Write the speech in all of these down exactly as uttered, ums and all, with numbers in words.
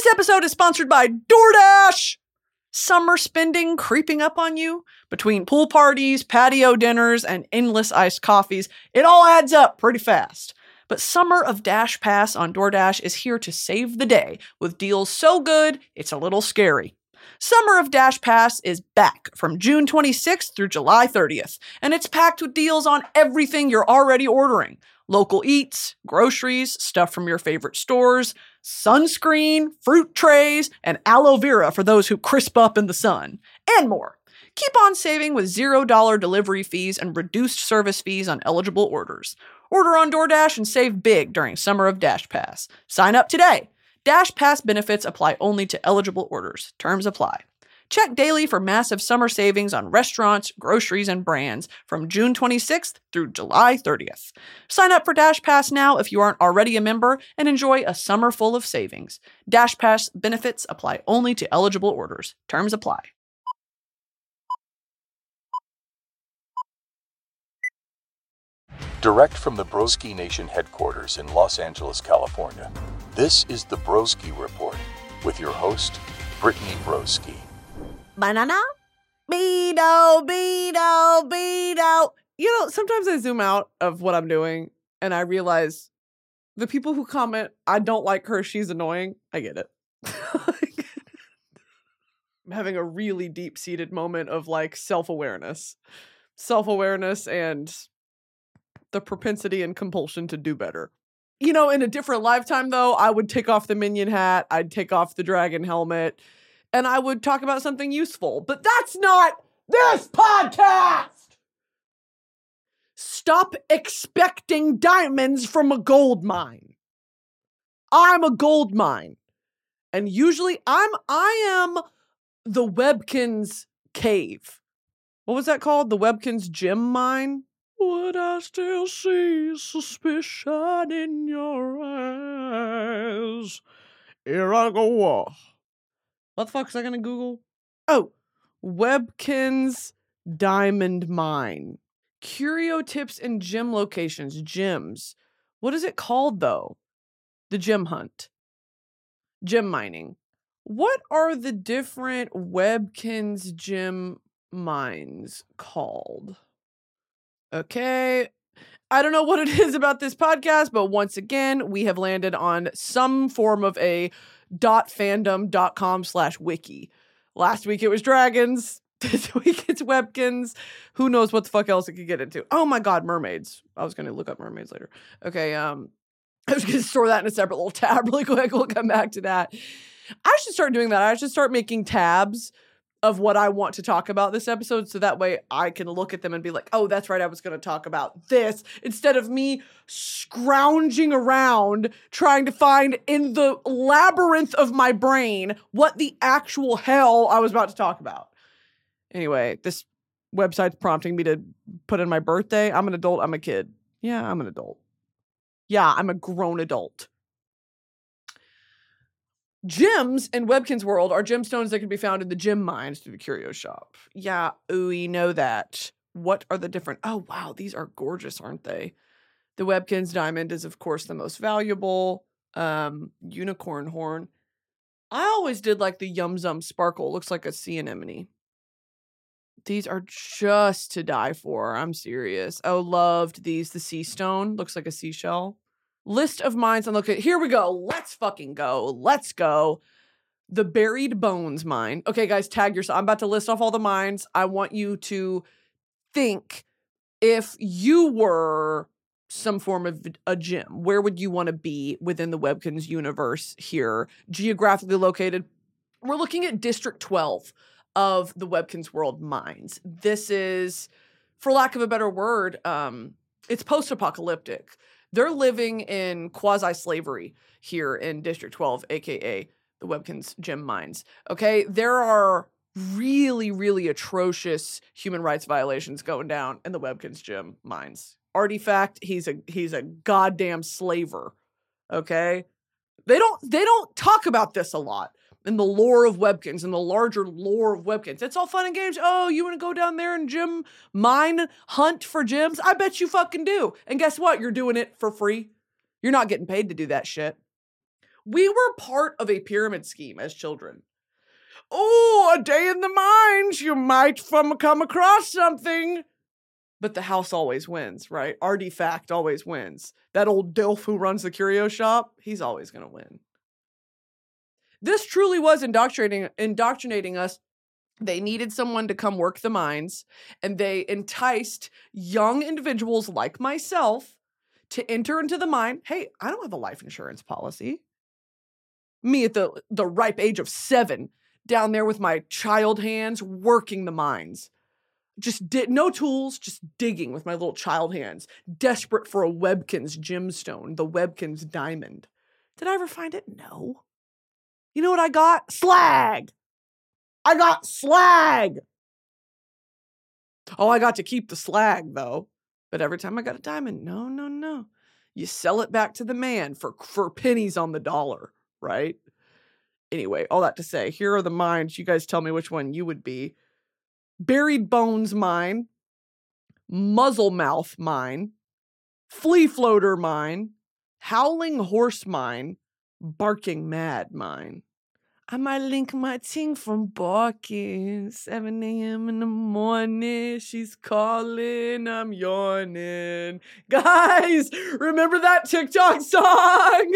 This episode is sponsored by DoorDash. Summer spending creeping up on you? Between pool parties, patio dinners, and endless iced coffees, it all adds up pretty fast. But Summer of Dash Pass on DoorDash is here to save the day with deals so good, it's a little scary. Summer of Dash Pass is back from June twenty-sixth through July thirtieth, and it's packed with deals on everything you're already ordering. Local eats, groceries, stuff from your favorite stores, sunscreen, fruit trays, and aloe vera for those who crisp up in the sun, and more. Keep on saving with zero dollar delivery fees and reduced service fees on eligible orders. Order on DoorDash and save big during Summer of Dash Pass. Sign up today. Dash Pass benefits apply only to eligible orders. Terms apply. Check daily for massive summer savings on restaurants, groceries, and brands from June twenty-sixth through July thirtieth. Sign up for Dash Pass now if you aren't already a member and enjoy a summer full of savings. Dash Pass benefits apply only to eligible orders. Terms apply. Direct from the Broski Nation headquarters in Los Angeles, California, this is the Broski Report with your host, Brittany Broski. Banana? Beano, Beano, Beano. You know, sometimes I zoom out of what I'm doing and I realize the people who comment, I don't like her, she's annoying. I get it. I'm having a really deep-seated moment of like self-awareness. Self-awareness and the propensity and compulsion to do better. You know, in a different lifetime though, I would take off the minion hat, I'd take off the dragon helmet, and I would talk about something useful. But that's not this podcast! Stop expecting diamonds from a gold mine. I'm a gold mine. And usually I'm, I am the Webkinz cave. What was that called? The Webkinz gem mine? Would I still see suspicion in your eyes? Here I go. What the fuck is I gonna Google? Oh, Webkinz Diamond Mine. Curio tips and gem locations. Gems. What is it called though? The gem hunt. Gem mining. What are the different Webkinz gem mines called? Okay. I don't know what it is about this podcast, but once again, we have landed on some form of a .fandom.com slash wiki. Last week it was dragons. This week it's Webkinz. Who knows what the fuck else it could get into? Oh my god, mermaids. I was going to look up mermaids later. Okay, um, I was going to store that in a separate little tab really quick. We'll come back to that. I should start doing that. I should start making tabs of what I want to talk about this episode, so that way I can look at them and be like, oh, that's right, I was going to talk about this, instead of me scrounging around trying to find in the labyrinth of my brain what the actual hell I was about to talk about. Anyway, this website's prompting me to put in my birthday. I'm an adult. I'm a kid. Yeah, I'm an adult. Yeah, I'm a grown adult. Gems in Webkinz world are gemstones that can be found in the gem mines through the curio shop. Yeah, we know that. What are the different... Oh, wow, these are gorgeous, aren't they? The Webkinz diamond is, of course, the most valuable. Um, unicorn horn. I always did like the Yum Zum sparkle. Looks like a sea anemone. These are just to die for. I'm serious. Oh, loved these. The sea stone. Looks like a seashell. List of mines and look at, here we go. Let's fucking go. Let's go. The Buried Bones mine. Okay, guys, tag yourself. I'm about to list off all the mines. I want you to think, if you were some form of a gem, where would you want to be within the Webkinz universe here? Geographically located. We're looking at District twelve of the Webkinz world mines. This is, for lack of a better word, um, it's post-apocalyptic. They're living in quasi-slavery here in District twelve, aka the Webkinz gem mines. Okay, there are really, really atrocious human rights violations going down in the Webkinz gem mines. Artifact, he's a he's a goddamn slaver. Okay, they don't they don't talk about this a lot in the lore of Webkinz, in the larger lore of Webkinz. It's all fun and games. Oh, you want to go down there and gem mine hunt for gems? I bet you fucking do. And guess what? You're doing it for free. You're not getting paid to do that shit. We were part of a pyramid scheme as children. Oh, a day in the mines, you might from come across something. But the house always wins, right? Artifact always wins. That old Dilf who runs the curio shop, he's always going to win. This truly was indoctrinating, indoctrinating us. They needed someone to come work the mines, and they enticed young individuals like myself to enter into the mine. Hey, I don't have a life insurance policy. Me at the, the ripe age of seven, down there with my child hands, working the mines. Just did no tools, just digging with my little child hands, desperate for a Webkins gemstone, the Webkins diamond. Did I ever find it? No. You know what I got? Slag. I got slag. Oh, I got to keep the slag though. But every time I got a diamond, no, no, no. You sell it back to the man for, for pennies on the dollar, right? Anyway, all that to say, here are the mines. You guys tell me which one you would be. Buried Bones Mine, Muzzle Mouth Mine, Flea Floater Mine, Howling Horse Mine, Barking Mad Mine. I might link my ting from barking. seven a.m. in the morning. She's calling. I'm yawning. Guys, remember that TikTok song?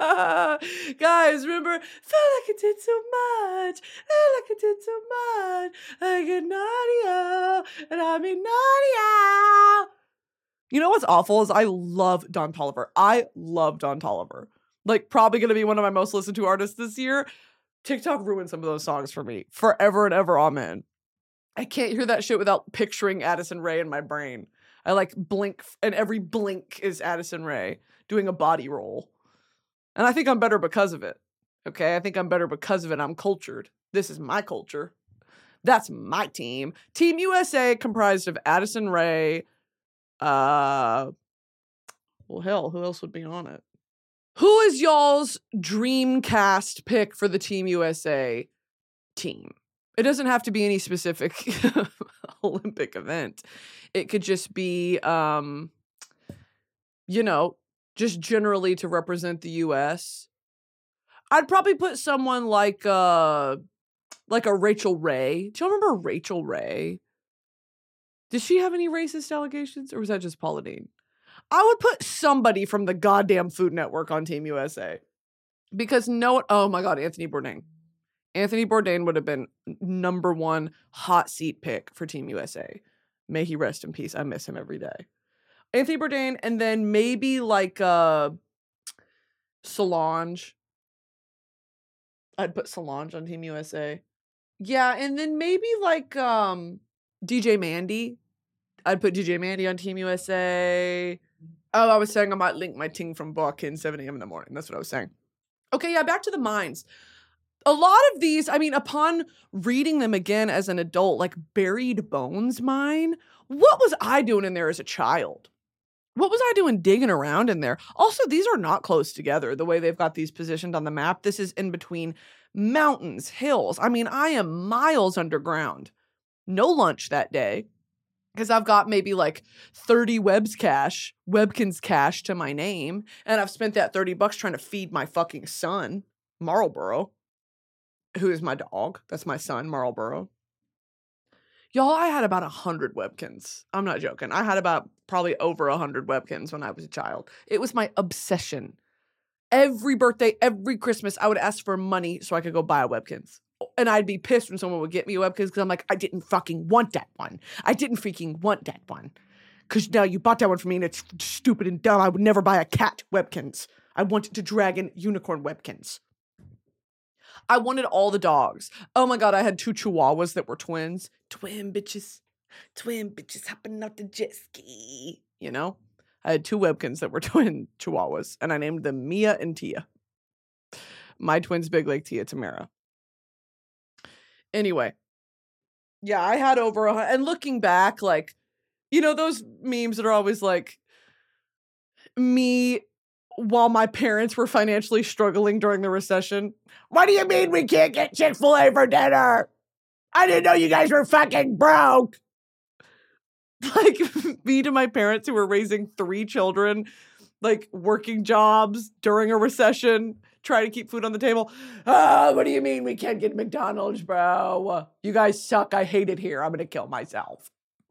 Guys, remember? Felt like I did too much. Felt like I did too much. I get naughty out. And I mean naughty out. You know what's awful is I love Don Toliver. I love Don Toliver. Like, probably going to be one of my most listened to artists this year. TikTok ruined some of those songs for me. Forever and ever, amen. I can't hear that shit without picturing Addison Rae in my brain. I like blink, and every blink is Addison Rae doing a body roll. And I think I'm better because of it. Okay? I think I'm better because of it. I'm cultured. This is my culture. That's my team. Team U S A comprised of Addison Rae. Uh, well, hell, who else would be on it? Who is y'all's dream cast pick for the Team U S A team? It doesn't have to be any specific Olympic event. It could just be, um, you know, just generally to represent the U S. I'd probably put someone like, uh, like a Rachel Ray. Do you remember Rachel Ray? Did she have any racist allegations, or was that just Paula Deen? I would put somebody from the goddamn Food Network on Team U S A. Because no, oh my God, Anthony Bourdain. Anthony Bourdain would have been number one hot seat pick for Team U S A. May he rest in peace. I miss him every day. Anthony Bourdain, and then maybe like uh, Solange. I'd put Solange on Team U S A. Yeah, and then maybe like um, D J Mandy. I'd put D J Mandy on Team U S A. Oh, I was saying I might link my ting from Barkin seven a.m. in the morning. That's what I was saying. Okay, yeah, back to the mines. A lot of these, I mean, upon reading them again as an adult, like Buried Bones Mine, what was I doing in there as a child? What was I doing digging around in there? Also, these are not close together, the way they've got these positioned on the map. This is in between mountains, hills. I mean, I am miles underground. No lunch that day. Because I've got maybe like thirty Webs cash, Webkins cash to my name, and I've spent that thirty bucks trying to feed my fucking son, Marlboro, who is my dog. That's my son, Marlboro. Y'all, I had about one hundred Webkins. I'm not joking. I had about probably over one hundred Webkins when I was a child. It was my obsession. Every birthday, every Christmas, I would ask for money so I could go buy a Webkins. And I'd be pissed when someone would get me a Webkins because I'm like, I didn't fucking want that one. I didn't freaking want that one. Because now you bought that one for me and it's stupid and dumb. I would never buy a cat Webkins. I wanted to dragon unicorn Webkins. I wanted all the dogs. Oh my God, I had two Chihuahuas that were twins. Twin bitches. Twin bitches hopping off the jet ski. You know? I had two Webkins that were twin Chihuahuas. And I named them Mia and Tia. My twins big like Tia Tamara. Anyway, yeah, I had over a hundred, and looking back, like, you know, those memes that are always like, me while my parents were financially struggling during the recession. What do you mean we can't get Chick-fil-A for dinner? I didn't know you guys were fucking broke. Like, me to my parents who were raising three children, like, working jobs during a recession, try to keep food on the table. Oh, what do you mean we can't get McDonald's, bro? You guys suck. I hate it here. I'm going to kill myself.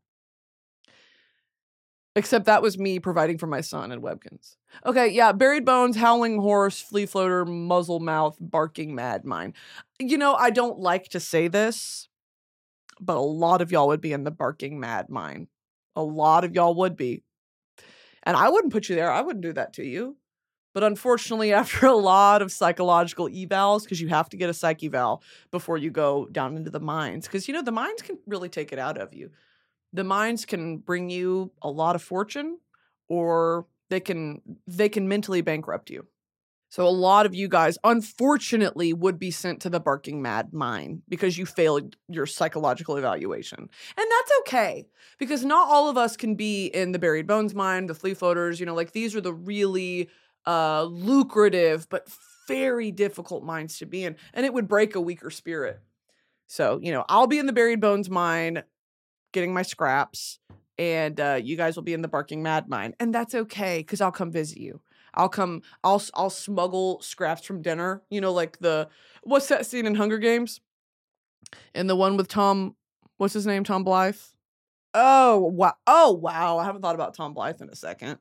Except that was me providing for my son and Webkinz. Okay, yeah, buried bones, howling horse, flea floater, muzzle mouth, barking mad mine. You know, I don't like to say this, but a lot of y'all would be in the barking mad mine. A lot of y'all would be. And I wouldn't put you there. I wouldn't do that to you. But unfortunately, after a lot of psychological evals, because you have to get a psych eval before you go down into the mines, because, you know, the mines can really take it out of you. The mines can bring you a lot of fortune, or they can they can mentally bankrupt you. So a lot of you guys, unfortunately, would be sent to the barking mad mine because you failed your psychological evaluation. And that's okay, because not all of us can be in the buried bones mine, the flea floaters, you know, like these are the really uh, lucrative but very difficult mines to be in. And it would break a weaker spirit. So, you know, I'll be in the buried bones mine, getting my scraps, and uh, you guys will be in the barking mad mine. And that's okay, because I'll come visit you. I'll come, I'll, I'll smuggle scraps from dinner. You know, like the, what's that scene in Hunger Games? And the one with Tom, what's his name? Tom Blythe? Oh, wow. Oh, wow. I haven't thought about Tom Blythe in a second.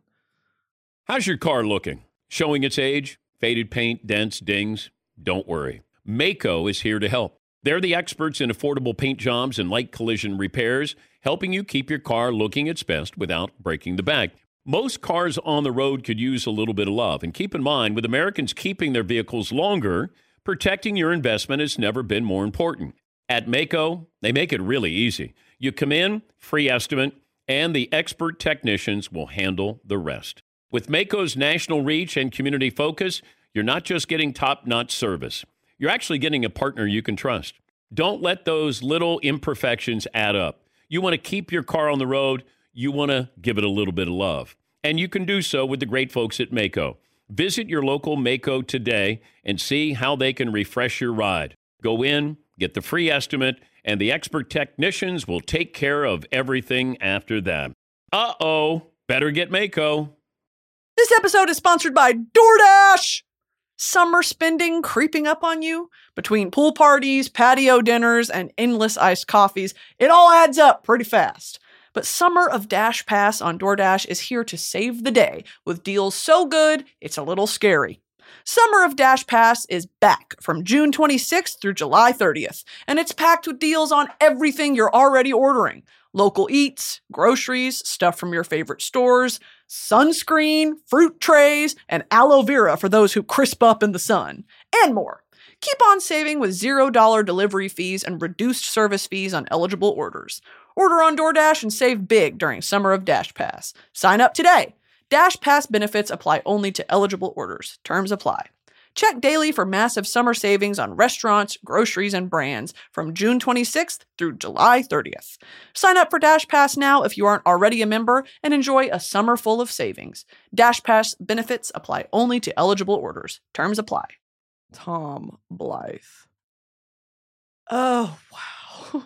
How's your car looking? Showing its age? Faded paint, dents, dings? Don't worry. Maaco is here to help. They're the experts in affordable paint jobs and light collision repairs, helping you keep your car looking its best without breaking the bank. Most cars on the road could use a little bit of love. And keep in mind, with Americans keeping their vehicles longer, protecting your investment has never been more important. At Maaco, they make it really easy. You come in, free estimate, and the expert technicians will handle the rest. With Maaco's national reach and community focus, you're not just getting top-notch service. You're actually getting a partner you can trust. Don't let those little imperfections add up. You want to keep your car on the road. You want to give it a little bit of love. And you can do so with the great folks at Maaco. Visit your local Maaco today and see how they can refresh your ride. Go in, get the free estimate, and the expert technicians will take care of everything after that. Uh-oh, better get Maaco. This episode is sponsored by DoorDash. Summer spending creeping up on you? Between pool parties, patio dinners, and endless iced coffees, it all adds up pretty fast. But Summer of Dash Pass on DoorDash is here to save the day with deals so good, it's a little scary. Summer of Dash Pass is back from June twenty-sixth through July thirtieth, and it's packed with deals on everything you're already ordering. Local eats, groceries, stuff from your favorite stores, sunscreen, fruit trays, and aloe vera for those who crisp up in the sun, and more. Keep on saving with zero dollar delivery fees and reduced service fees on eligible orders. Order on DoorDash and save big during Summer of Dash Pass. Sign up today. Dash Pass benefits apply only to eligible orders. Terms apply. Check daily for massive summer savings on restaurants, groceries, and brands from June twenty-sixth through July thirtieth. Sign up for Dash Pass now if you aren't already a member and enjoy a summer full of savings. Dash Pass benefits apply only to eligible orders. Terms apply. Tom Blythe. Oh, wow.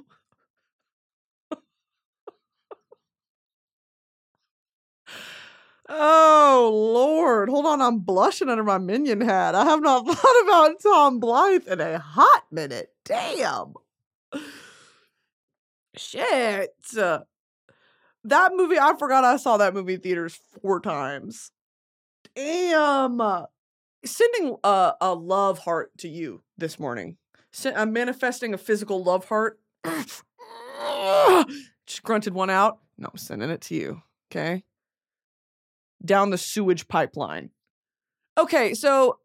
Oh, Lord. Hold on. I'm blushing under my minion hat. I have not thought about Tom Blythe in a hot minute. Damn. Shit. Uh, that movie, I forgot I saw that movie in theaters four times. Damn. Sending a, a love heart to you this morning. I'm manifesting a physical love heart. Just grunted one out. No, I'm sending it to you. Okay? Down the sewage pipeline. Okay, so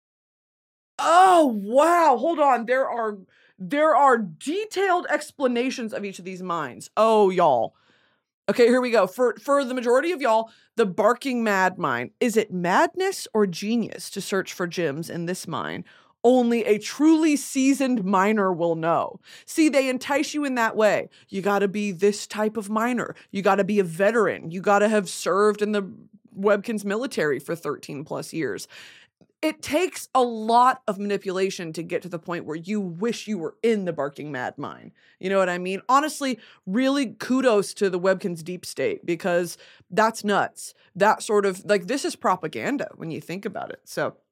oh wow, hold on. There are there are detailed explanations of each of these mines. Oh, y'all. Okay, here we go. For for the majority of y'all, the Barking Mad Mine. Is it madness or genius to search for gems in this mine? Only a truly seasoned miner will know. See, they entice you in that way. You gotta be this type of miner. You gotta be a veteran. You gotta have served in the Webkinz military for thirteen plus years. It takes a lot of manipulation to get to the point where you wish you were in the Barking Mad Mine. You know what I mean? Honestly, really kudos to the Webkinz deep state, because that's nuts. That sort of, like, this is propaganda when you think about it. So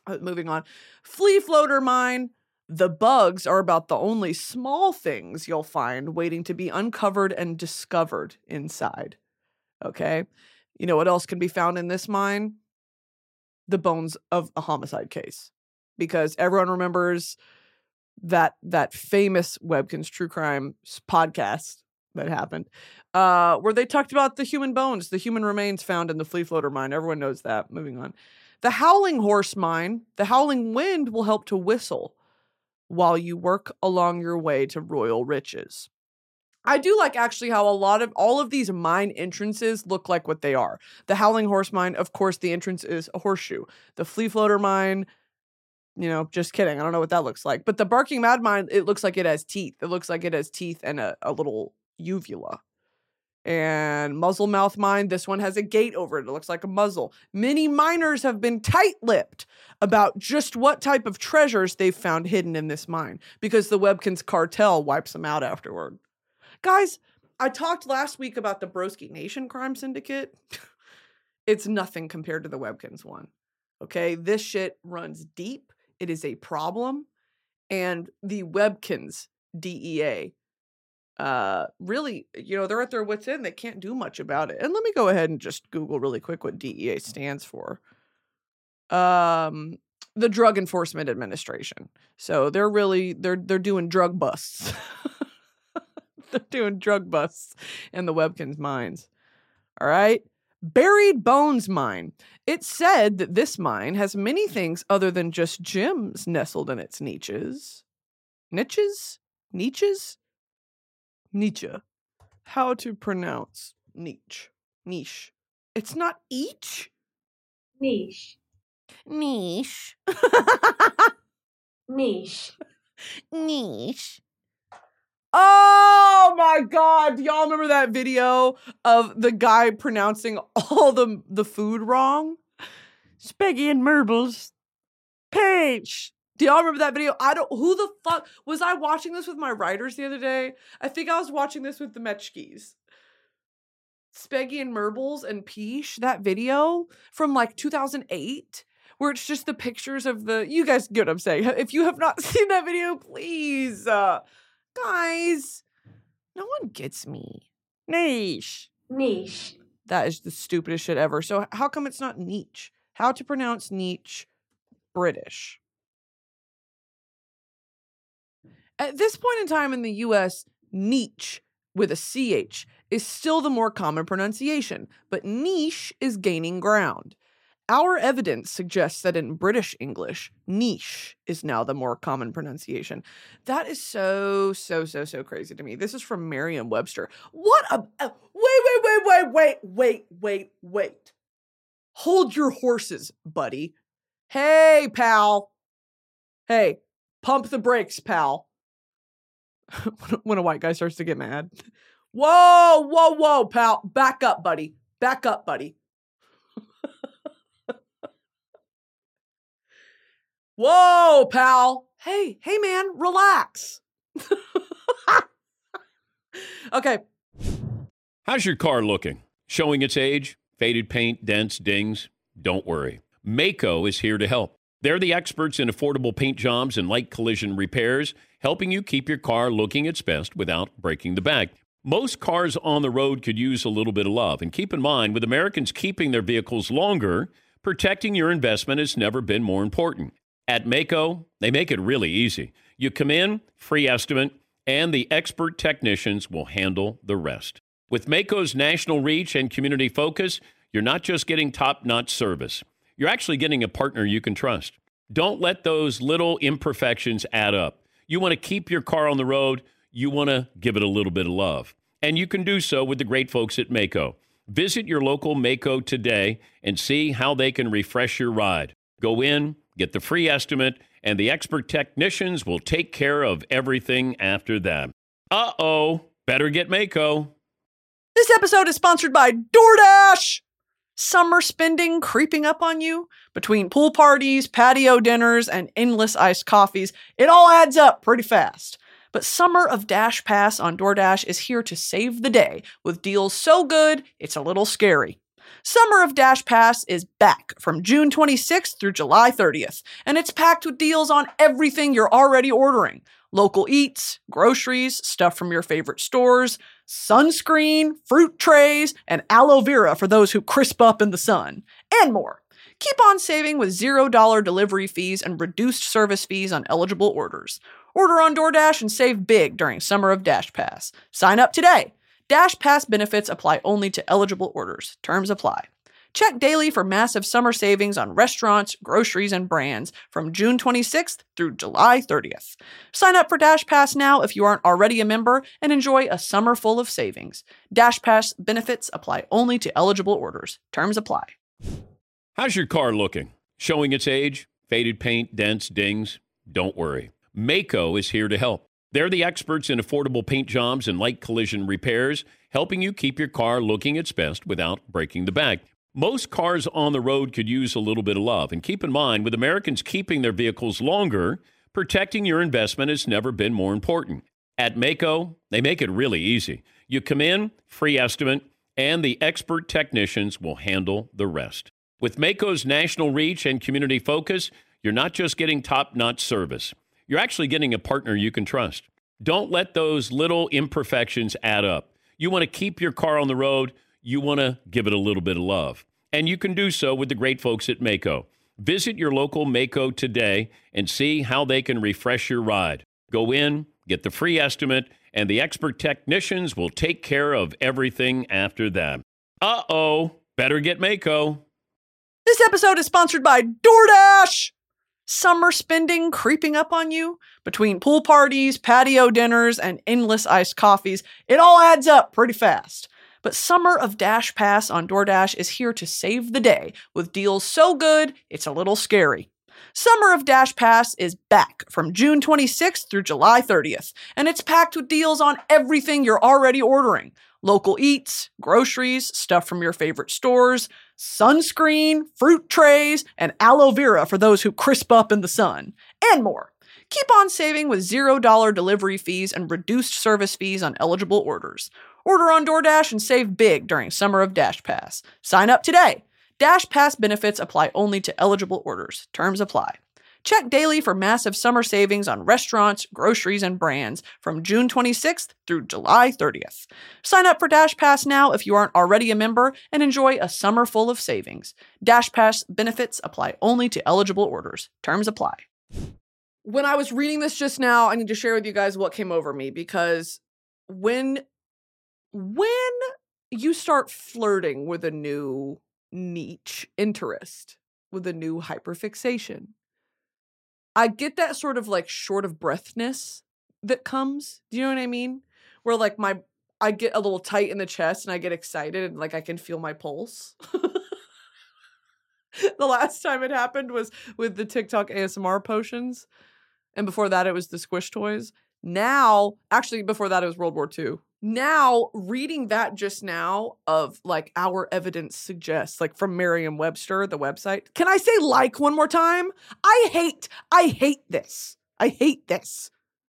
Uh, moving on. Flea floater mine. The bugs are about the only small things you'll find waiting to be uncovered and discovered inside. Okay? You know what else can be found in this mine? The bones of a homicide case. Because everyone remembers that that famous Webkinz True Crime podcast that happened, uh, where they talked about the human bones, the human remains found in the flea floater mine. Everyone knows that. Moving on. The howling horse mine. The howling wind will help to whistle while you work along your way to royal riches. I do like actually how a lot of all of these mine entrances look like what they are. The howling horse mine, of course, the entrance is a horseshoe. The flea floater mine, you know, just kidding. I don't know what that looks like. But the barking mad mine, it looks like it has teeth. It looks like it has teeth and a, a little uvula. And muzzle mouth mine, this one has a gate over it. It looks like a muzzle. Many miners have been tight-lipped about just what type of treasures they've found hidden in this mine because the Webkinz cartel wipes them out afterward. Guys, I talked last week about the Broski Nation crime syndicate. It's nothing compared to the Webkinz one. Okay, this shit runs deep. It is a problem. And the Webkinz D E A, uh, really, you know, they're at their wits' end. They can't do much about it. And let me go ahead and just Google really quick what D E A stands for. Um, the Drug Enforcement Administration. So they're really, they're, they're doing drug busts. They're doing drug busts in the Webkinz mines. All right. Buried Bones Mine. It's said that this mine has many things other than just gems nestled in its niches. Niches? Niches? Nietzsche. How to pronounce niche? Niche. It's not each? Niche. Niche. Niche. Niche. Oh my God. Do y'all remember that video of the guy pronouncing all the, the food wrong? Spaghetti and marbles. Peach. Do y'all remember that video? I don't, who the fuck, was I watching this with my writers the other day? I think I was watching this with the Metchkis. Spaghetti and marbles and Peach, that video from like two thousand eight, where it's just the pictures of the, you guys get what I'm saying. If you have not seen that video, please, uh, guys, no one gets me. Niche. Niche. That is the stupidest shit ever. So how come it's not niche? How to pronounce niche British? At this point in time in the U S, niche with a C H is still the more common pronunciation, but niche is gaining ground. Our evidence suggests that in British English, niche is now the more common pronunciation. That is so, so, so, so crazy to me. This is from Merriam-Webster. What a... Uh, wait, wait, wait, wait, wait, wait, wait, wait. Hold your horses, buddy. Hey, pal. Hey, pump the brakes, pal. When a white guy starts to get mad. Whoa, whoa, whoa, pal. Back up, buddy. Back up, buddy. Whoa, pal. Hey, hey, man, relax. Okay. How's your car looking? Showing its age? Faded paint, dents, dings? Don't worry. Maaco is here to help. They're the experts in affordable paint jobs and light collision repairs, helping you keep your car looking its best without breaking the bank. Most cars on the road could use a little bit of love. And keep in mind, with Americans keeping their vehicles longer, protecting your investment has never been more important. At Maaco, they make it really easy. You come in, free estimate, and the expert technicians will handle the rest. With Maaco's national reach and community focus, you're not just getting top-notch service. You're actually getting a partner you can trust. Don't let those little imperfections add up. You want to keep your car on the road. You want to give it a little bit of love. And you can do so with the great folks at Maaco. Visit your local Maaco today and see how they can refresh your ride. Go in, get the free estimate, and the expert technicians will take care of everything after that. Uh-oh, better get Maaco. This episode is sponsored by DoorDash. Summer spending creeping up on you? Between pool parties, patio dinners, and endless iced coffees, it all adds up pretty fast. But Summer of Dash Pass on DoorDash is here to save the day with deals so good, it's a little scary. Summer of Dash Pass is back from June twenty-sixth through July thirtieth, and it's packed with deals on everything you're already ordering. Local eats, groceries, stuff from your favorite stores, sunscreen, fruit trays, and aloe vera for those who crisp up in the sun, and more. Keep on saving with zero dollar delivery fees and reduced service fees on eligible orders. Order on DoorDash and save big during Summer of Dash Pass. Sign up today. Dash Pass benefits apply only to eligible orders. Terms apply. Check daily for massive summer savings on restaurants, groceries, and brands from June twenty-sixth through July thirtieth. Sign up for Dash Pass now if you aren't already a member and enjoy a summer full of savings. Dash Pass benefits apply only to eligible orders. Terms apply. How's your car looking? Showing its age? Faded paint, dents, dings? Don't worry. Maaco is here to help. They're the experts in affordable paint jobs and light collision repairs, helping you keep your car looking its best without breaking the bank. Most cars on the road could use a little bit of love. And keep in mind, with Americans keeping their vehicles longer, protecting your investment has never been more important. At Maaco, they make it really easy. You come in, free estimate, and the expert technicians will handle the rest. With Maaco's national reach and community focus, you're not just getting top-notch service. You're actually getting a partner you can trust. Don't let those little imperfections add up. You want to keep your car on the road. You want to give it a little bit of love. And you can do so with the great folks at Maaco. Visit your local Maaco today and see how they can refresh your ride. Go in, get the free estimate, and the expert technicians will take care of everything after that. Uh-oh, better get Maaco. This episode is sponsored by DoorDash. Summer spending creeping up on you? Between pool parties, patio dinners, and endless iced coffees, it all adds up pretty fast. But Summer of Dash Pass on DoorDash is here to save the day with deals so good, it's a little scary. Summer of Dash Pass is back from June twenty-sixth through July thirtieth, and it's packed with deals on everything you're already ordering. Local eats, groceries, stuff from your favorite stores, sunscreen, fruit trays, and aloe vera for those who crisp up in the sun, and more. Keep on saving with zero dollar delivery fees and reduced service fees on eligible orders. Order on DoorDash and save big during Summer of Dash Pass. Sign up today. Dash Pass benefits apply only to eligible orders. Terms apply. Check daily for massive summer savings on restaurants, groceries, and brands from June twenty-sixth through July thirtieth. Sign up for Dash Pass now if you aren't already a member and enjoy a summer full of savings. Dash Pass benefits apply only to eligible orders. Terms apply. When I was reading this just now, I need to share with you guys what came over me, because when when you start flirting with a new niche interest, with a new hyperfixation, I get that sort of like short of breathness that comes. Do you know what I mean? Where like my, I get a little tight in the chest and I get excited and like I can feel my pulse. The last time it happened was with the TikTok A S M R potions. And before that, it was the Squish toys. Now, actually before that, it was World War Two. Now, reading that just now of like our evidence suggests, like from Merriam-Webster, the website. Can I say like one more time? I hate, I hate this. I hate this.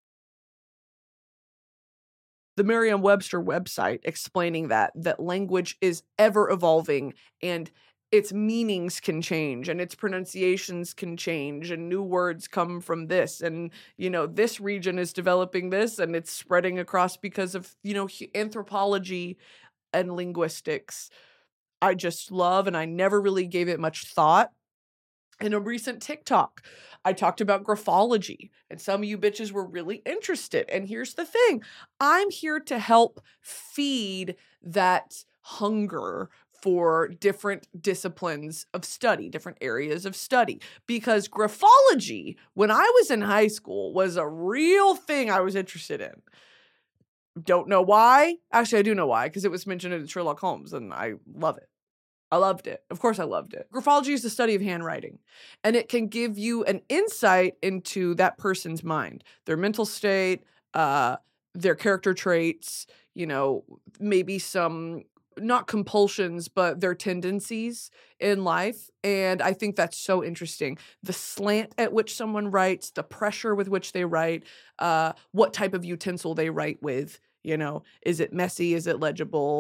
The Merriam-Webster website explaining that, that language is ever evolving and its meanings can change and its pronunciations can change and new words come from this. And, you know, this region is developing this and it's spreading across because of, you know, anthropology and linguistics. I just love, and I never really gave it much thought. In a recent TikTok, I talked about graphology and some of you bitches were really interested. And here's the thing. I'm here to help feed that hunger for different disciplines of study, different areas of study. Because graphology, when I was in high school, was a real thing I was interested in. Don't know why. Actually, I do know why, because it was mentioned in Sherlock Holmes, and I love it. I loved it. Of course I loved it. Graphology is the study of handwriting, and it can give you an insight into that person's mind, their mental state, uh, their character traits, you know, maybe some not compulsions, but their tendencies in life. And I think that's so interesting. The slant at which someone writes, the pressure with which they write, uh, what type of utensil they write with, you know, is it messy? Is it legible?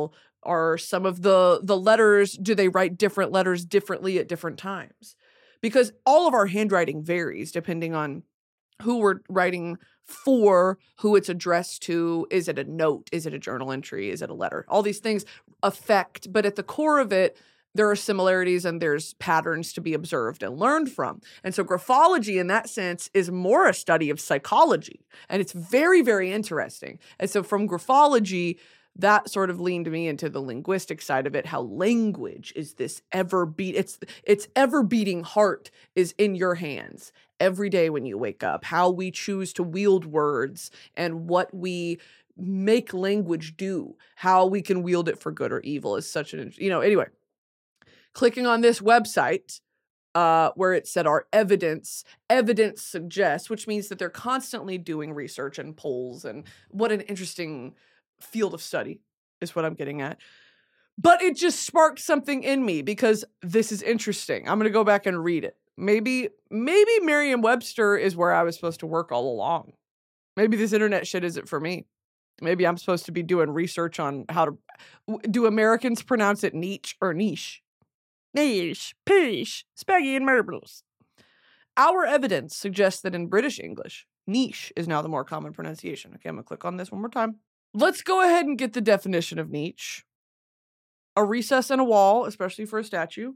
Are some of the the letters, do they write different letters differently at different times? Because all of our handwriting varies depending on who we're writing for, who it's addressed to. Is it a note? Is it a journal entry? Is it a letter? All these things affect, but at the core of it, there are similarities and there's patterns to be observed and learned from. And so graphology in that sense is more a study of psychology. And it's very, very interesting. And so from graphology, that sort of leaned me into the linguistic side of it, how language is this ever beat, it's it's ever beating heart is in your hands every day when you wake up, how we choose to wield words and what we make language do, how we can wield it for good or evil is such an, you know, anyway, clicking on this website, uh, where it said our evidence, evidence suggests, which means that they're constantly doing research and polls, and what an interesting field of study is what I'm getting at. But it just sparked something in me because this is interesting. I'm going to go back and read it. Maybe, maybe Merriam-Webster is where I was supposed to work all along. Maybe this internet shit isn't for me. Maybe I'm supposed to be doing research on how to, do Americans pronounce it niche or niche? Niche, pish, spaghetti and marbles. Our evidence suggests that in British English, niche is now the more common pronunciation. Okay, I'm going to click on this one more time. Let's go ahead and get the definition of niche. A recess in a wall, especially for a statue.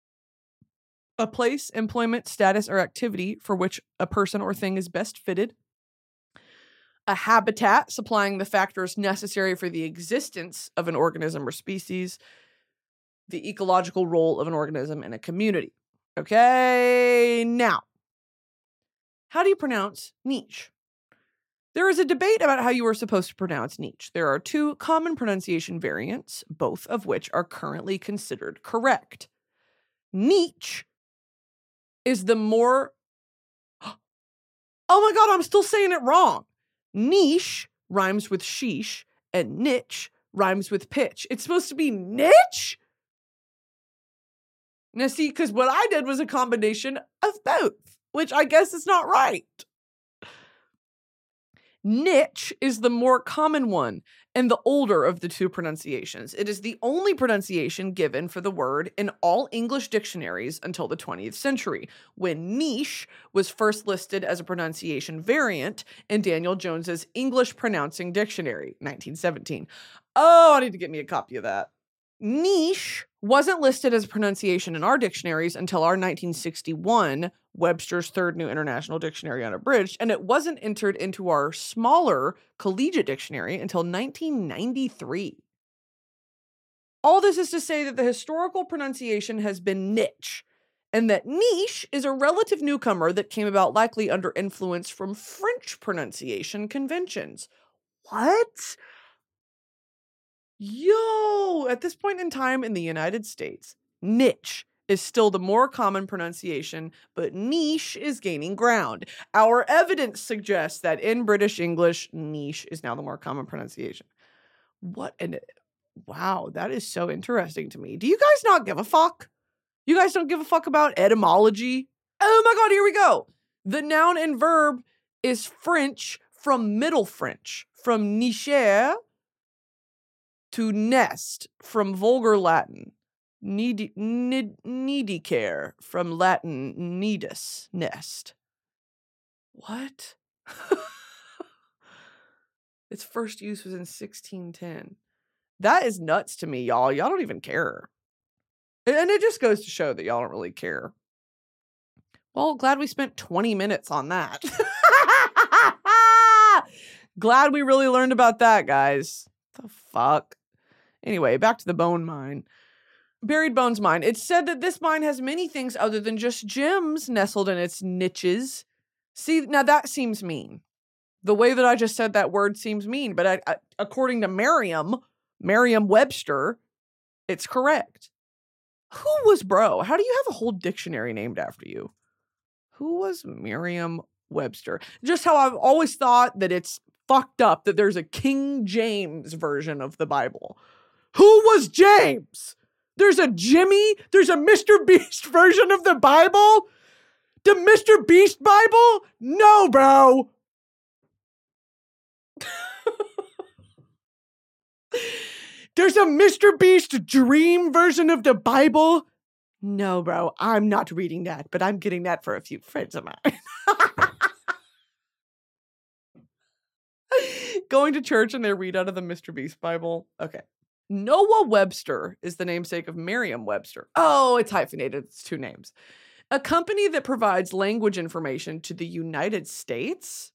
A place, employment, status, or activity for which a person or thing is best fitted. A habitat, supplying the factors necessary for the existence of an organism or species. The ecological role of an organism in a community. Okay, now, how do you pronounce niche? There is a debate about how you are supposed to pronounce niche. There are two common pronunciation variants, both of which are currently considered correct. Niche is the more... Oh my God, I'm still saying it wrong. Niche rhymes with sheesh, and niche rhymes with pitch. It's supposed to be niche? Now see, because what I did was a combination of both, which I guess is not right. Niche is the more common one and the older of the two pronunciations. It is the only pronunciation given for the word in all English dictionaries until the twentieth century, when niche was first listed as a pronunciation variant in Daniel Jones's English Pronouncing Dictionary, nineteen seventeen. Oh, I need to get me a copy of that. Niche wasn't listed as a pronunciation in our dictionaries until our nineteen sixty-one Webster's Third New International Dictionary Unabridged, and it wasn't entered into our smaller collegiate dictionary until nineteen ninety-three. All this is to say that the historical pronunciation has been niche, and that niche is a relative newcomer that came about likely under influence from French pronunciation conventions. What? Yo, at this point in time in the United States, niche is still the more common pronunciation, but niche is gaining ground. Our evidence suggests that in British English, niche is now the more common pronunciation. What an... Wow, that is so interesting to me. Do you guys not give a fuck? You guys don't give a fuck about etymology? Oh my God, here we go. The noun and verb is French from Middle French, from nicher to nest, from Vulgar Latin. Needy, need, needy care, from Latin nidus, nest. What? Its first use was in sixteen ten. That is nuts to me, y'all. Y'all don't even care. And it just goes to show that y'all don't really care. Well, glad we spent twenty minutes on that. Glad we really learned about that, guys. The fuck? Anyway, back to the bone mine. Buried Bones Mine. It's said that this mine has many things other than just gems nestled in its niches. See, now that seems mean. The way that I just said that word seems mean, but I, I, according to Merriam, Merriam-Webster, it's correct. Who was bro? How do you have a whole dictionary named after you? Who was Merriam-Webster? Just how I've always thought that it's fucked up that there's a King James version of the Bible. Who was James? There's a Jimmy? There's a Mister Beast version of the Bible? The Mister Beast Bible? No, bro. There's a Mister Beast dream version of the Bible. No, bro, I'm not reading that, but I'm getting that for a few friends of mine. Going to church and they read out of the Mister Beast Bible. Okay. Noah Webster is the namesake of Merriam-Webster. Oh, it's hyphenated. It's two names. A company that provides language information to the United States?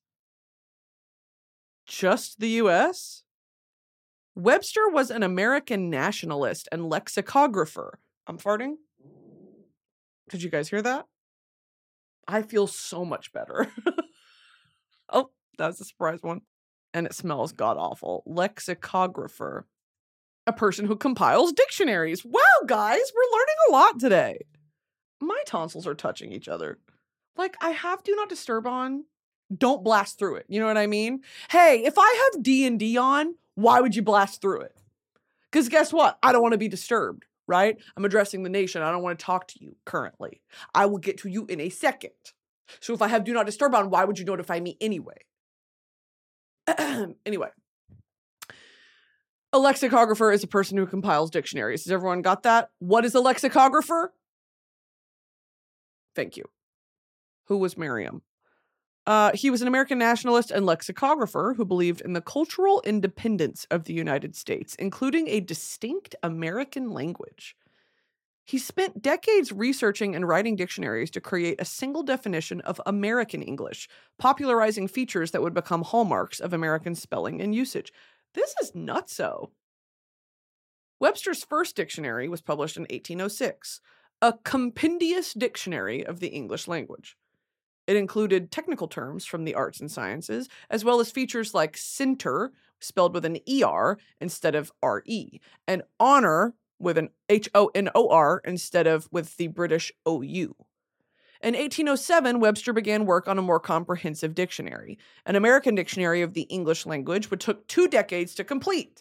Just the U S? Webster was an American nationalist and lexicographer. I'm farting. Did you guys hear that? I feel so much better. Oh, that was a surprise one. And it smells god-awful. Lexicographer. A person who compiles dictionaries. Wow, guys, we're learning a lot today. My tonsils are touching each other. Like, I have Do Not Disturb on. Don't blast through it. You know what I mean? Hey, if I have D and D on, why would you blast through it? Because guess what? I don't want to be disturbed, right? I'm addressing the nation. I don't want to talk to you currently. I will get to you in a second. So if I have Do Not Disturb on, why would you notify me anyway? Anyway. A lexicographer is a person who compiles dictionaries. Has everyone got that? What is a lexicographer? Thank you. Who was Merriam? Uh, he was an American nationalist and lexicographer who believed in the cultural independence of the United States, including a distinct American language. He spent decades researching and writing dictionaries to create a single definition of American English, popularizing features that would become hallmarks of American spelling and usage. This is nutso. Webster's first dictionary was published in eighteen oh six, a compendious dictionary of the English language. It included technical terms from the arts and sciences, as well as features like center, spelled with an E R instead of R E, and honor with an H O N O R instead of with the British O U. In eighteen oh seven, Webster began work on a more comprehensive dictionary, an American dictionary of the English language, which took two decades to complete.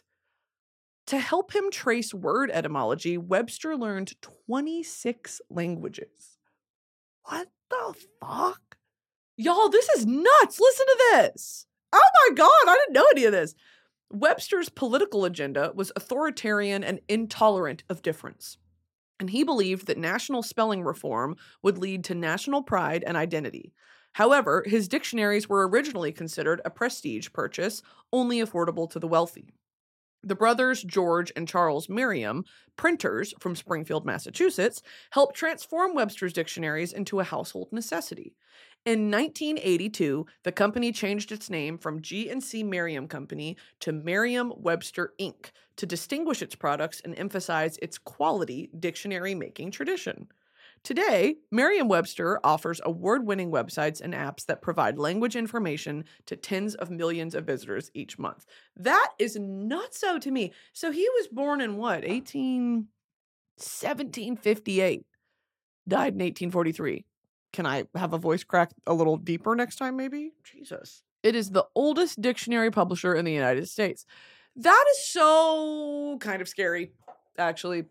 To help him trace word etymology, Webster learned twenty-six languages. What the fuck? Y'all, this is nuts. Listen to this. Oh my God, I didn't know any of this. Webster's political agenda was authoritarian and intolerant of difference. And he believed that national spelling reform would lead to national pride and identity. However, his dictionaries were originally considered a prestige purchase, only affordable to the wealthy. The brothers George and Charles Merriam, printers from Springfield, Massachusetts, helped transform Webster's dictionaries into a household necessity. In nineteen eighty-two, the company changed its name from G and C Merriam Company to Merriam-Webster Incorporated to distinguish its products and emphasize its quality dictionary-making tradition. Today, Merriam-Webster offers award-winning websites and apps that provide language information to tens of millions of visitors each month. That is nutso to me. So he was born in what, eighteen, seventeen fifty-eight, died in eighteen forty-three. Can I have a voice crack a little deeper next time, maybe? Jesus. It is the oldest dictionary publisher in the United States. That is so kind of scary, actually.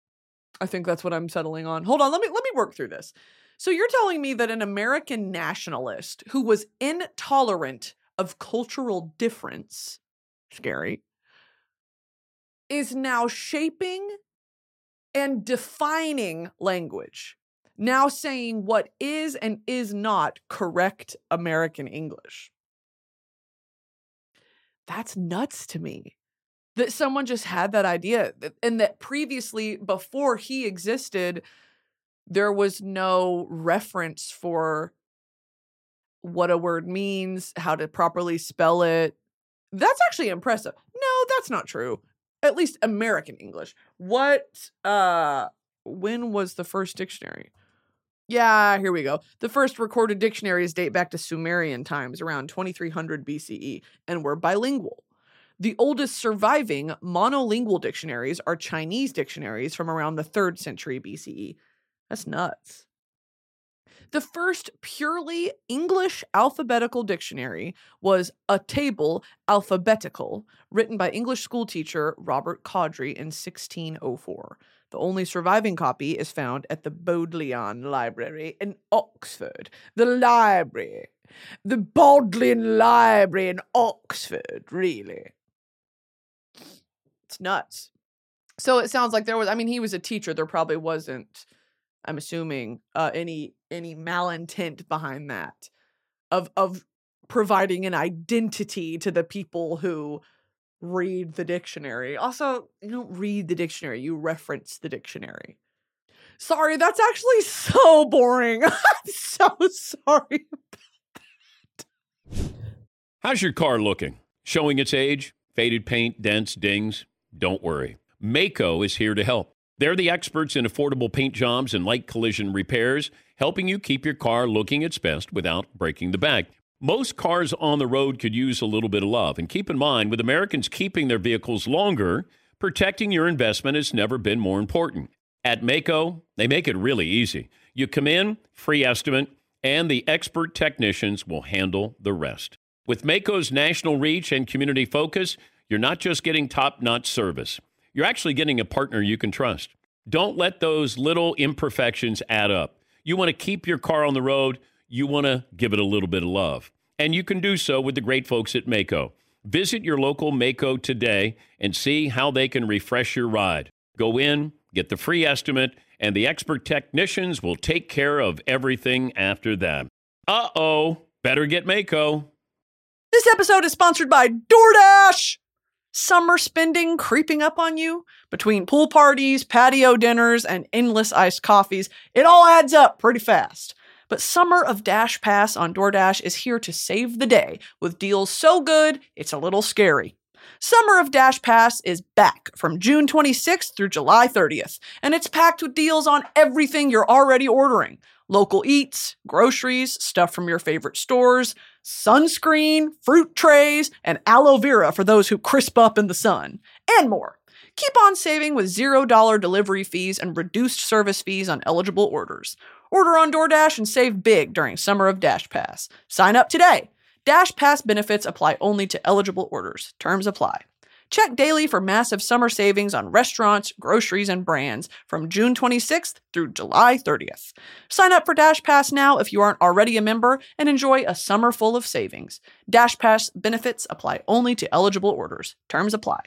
I think that's what I'm settling on. Hold on, let me let me work through this. So you're telling me that an American nationalist who was intolerant of cultural difference, scary, is now shaping and defining language. Now saying what is and is not correct American English. That's nuts to me. That someone just had that idea, and that previously, before he existed, there was no reference for what a word means, how to properly spell it. That's actually impressive. No, that's not true. At least American English. What, uh, when was the first dictionary? Yeah, here we go. The first recorded dictionaries date back to Sumerian times, around twenty-three hundred B C E, and were bilingual. The oldest surviving monolingual dictionaries are Chinese dictionaries from around the third century B C E. That's nuts. The first purely English alphabetical dictionary was A Table Alphabetical, written by English schoolteacher Robert Cowdrey in sixteen oh four. The only surviving copy is found at the Bodleian Library in Oxford. The library. The Bodleian Library in Oxford, really. It's nuts. So it sounds like there was, I mean, he was a teacher. There probably wasn't, I'm assuming, uh, any any malintent behind that of of providing an identity to the people who read the dictionary. Also, you don't read the dictionary, you reference the dictionary. Sorry, that's actually so boring. I'm so sorry about that. How's your car looking? Showing its age? Faded paint, dents, dings? Don't worry. Maaco is here to help. They're the experts in affordable paint jobs and light collision repairs, helping you keep your car looking its best without breaking the bank. Most cars on the road could use a little bit of love. And keep in mind, with Americans keeping their vehicles longer, protecting your investment has never been more important. At Maaco, they make it really easy. You come in, free estimate, and the expert technicians will handle the rest. With Maaco's national reach and community focus, you're not just getting top-notch service. You're actually getting a partner you can trust. Don't let those little imperfections add up. You want to keep your car on the road. You want to give it a little bit of love. And you can do so with the great folks at Maaco. Visit your local Maaco today and see how they can refresh your ride. Go in, get the free estimate, and the expert technicians will take care of everything after that. Uh-oh, better get Maaco. This episode is sponsored by DoorDash. Summer spending creeping up on you? Between pool parties, patio dinners, and endless iced coffees, it all adds up pretty fast. But Summer of Dash Pass on DoorDash is here to save the day with deals so good, it's a little scary. Summer of Dash Pass is back from June twenty-sixth through July thirtieth, and it's packed with deals on everything you're already ordering. Local eats, groceries, stuff from your favorite stores, sunscreen, fruit trays, and aloe vera for those who crisp up in the sun, and more. Keep on saving with zero dollars delivery fees and reduced service fees on eligible orders. Order on DoorDash and save big during Summer of Dash Pass. Sign up today. Dash Pass benefits apply only to eligible orders. Terms apply. Check daily for massive summer savings on restaurants, groceries, and brands from June twenty-sixth through July thirtieth. Sign up for Dash Pass now if you aren't already a member and enjoy a summer full of savings. Dash Pass benefits apply only to eligible orders. Terms apply.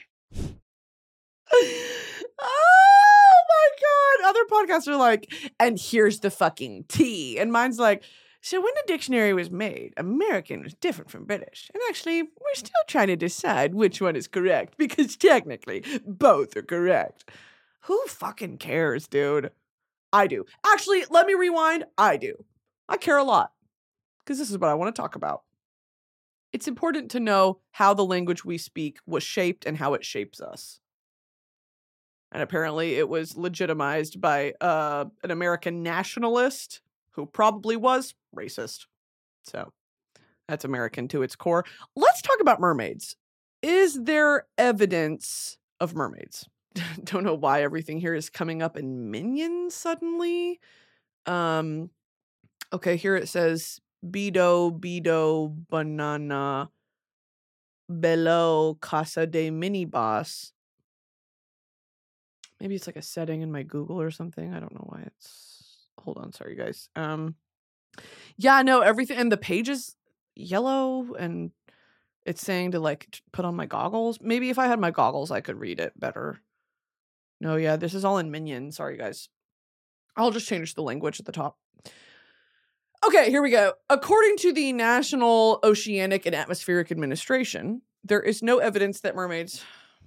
Oh my God. Other podcasts are like, and here's the fucking tea. And mine's like, so when the dictionary was made, American was different from British. And actually, we're still trying to decide which one is correct because technically, both are correct. Who fucking cares, dude? I do. Actually, let me rewind. I do. I care a lot because this is what I want to talk about. It's important to know how the language we speak was shaped and how it shapes us. And apparently it was legitimized by uh, an American nationalist who probably was racist. So that's American to its core. Let's talk about mermaids. Is there evidence of mermaids? Don't know why everything here is coming up in Minions suddenly. Um, okay, here it says Bido, Bido, Banana, Below, Casa de Miniboss. Maybe it's like a setting in my Google or something. I don't know why it's... Hold on, sorry guys. Um, yeah, no, everything, and the page is yellow, and it's saying to like put on my goggles. Maybe if I had my goggles, I could read it better. No, yeah, this is all in Minion. Sorry guys. I'll just change the language at the top. Okay, here we go. According to the National Oceanic and Atmospheric Administration, there is no evidence that mermaids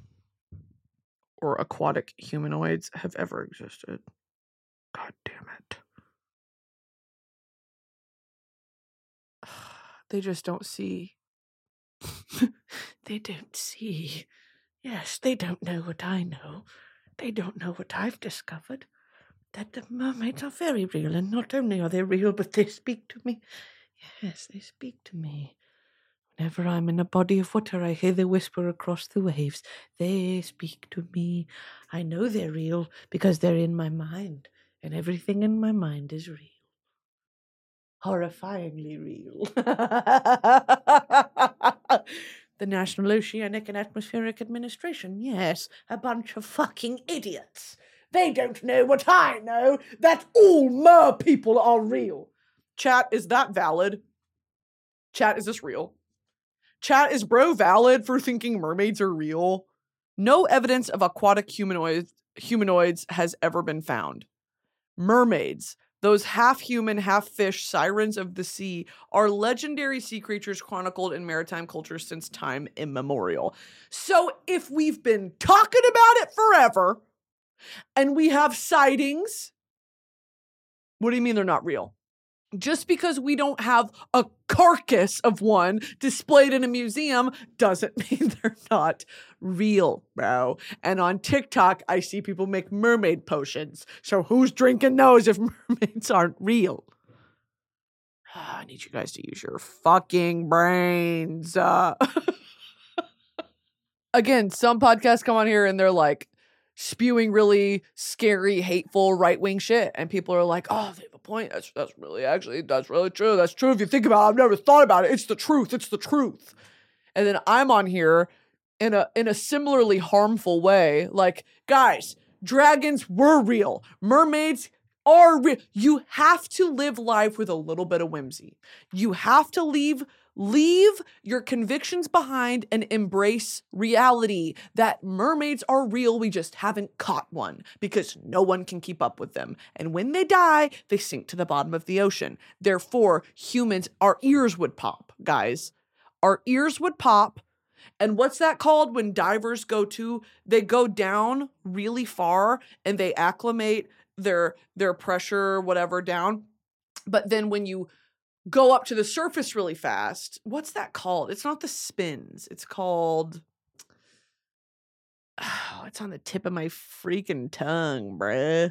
or aquatic humanoids have ever existed. God damn it. They just don't see. They don't see. Yes, they don't know what I know. They don't know what I've discovered. That the mermaids are very real, and not only are they real, but they speak to me. Yes, they speak to me. Whenever I'm in a body of water, I hear the whisper across the waves. They speak to me. I know they're real because they're in my mind, and everything in my mind is real. Horrifyingly real. The National Oceanic and Atmospheric Administration, yes, a bunch of fucking idiots. They don't know what I know, that all mer people are real. Chat, is that valid? Chat, is this real? Chat, is bro valid for thinking mermaids are real? No evidence of aquatic humanoids, humanoids has ever been found. Mermaids, those half-human, half-fish sirens of the sea, are legendary sea creatures chronicled in maritime culture since time immemorial. So if we've been talking about it forever, and we have sightings, what do you mean they're not real? Just because we don't have a carcass of one displayed in a museum doesn't mean they're not real, bro. And on TikTok, I see people make mermaid potions. So who's drinking those if mermaids aren't real? I need you guys to use your fucking brains. Uh, again, some podcasts come on here and they're like, spewing really scary, hateful, right-wing shit. And people are like, oh, they have a point. That's that's really, actually, that's really true. That's true if you think about it. I've never thought about it. It's the truth. It's the truth. And then I'm on here in a in a similarly harmful way. Like, guys, dragons were real. Mermaids are real. You have to live life with a little bit of whimsy. You have to leave Leave your convictions behind and embrace reality that mermaids are real. We just haven't caught one because no one can keep up with them. And when they die, they sink to the bottom of the ocean. Therefore, humans, our ears would pop, guys. Our ears would pop. And what's that called when divers go to? They go down really far and they acclimate their, their pressure, whatever, down. But then when you go up to the surface really fast. What's that called? It's not the spins. It's called... Oh, it's on the tip of my freaking tongue, bruh.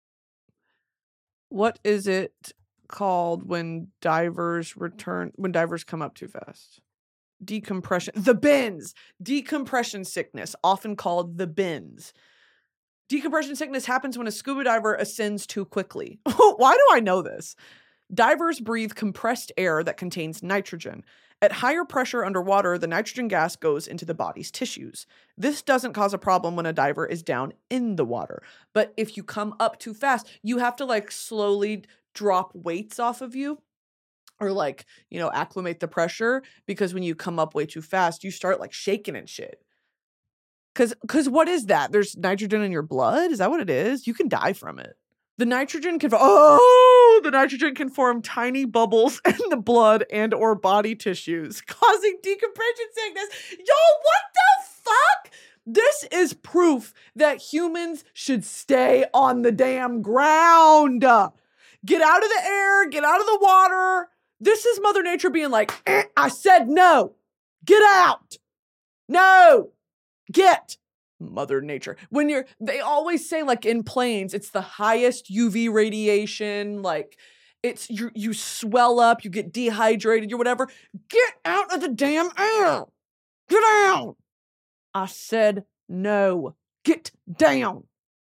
What is it called when divers return... When divers come up too fast? Decompression. The bends! Decompression sickness, often called the bends. Decompression sickness happens when a scuba diver ascends too quickly. Why do I know this? Divers breathe compressed air that contains nitrogen. At higher pressure underwater, the nitrogen gas goes into the body's tissues. This doesn't cause a problem when a diver is down in the water. But if you come up too fast, you have to like slowly drop weights off of you or like, you know, acclimate the pressure because when you come up way too fast, you start like shaking and shit. Cause, cause what is that? There's nitrogen in your blood? Is that what it is? You can die from it. The nitrogen can, oh, the nitrogen can form tiny bubbles in the blood and or body tissues, causing decompression sickness. Yo, what the fuck? This is proof that humans should stay on the damn ground. Get out of the air, get out of the water. This is Mother Nature being like, eh, I said no. Get out. No. Get. Mother Nature. When you're, they always say like in planes, it's the highest U V radiation, like it's, you, you swell up, you get dehydrated, or whatever. Get out of the damn air. Get out. I said no. Get down.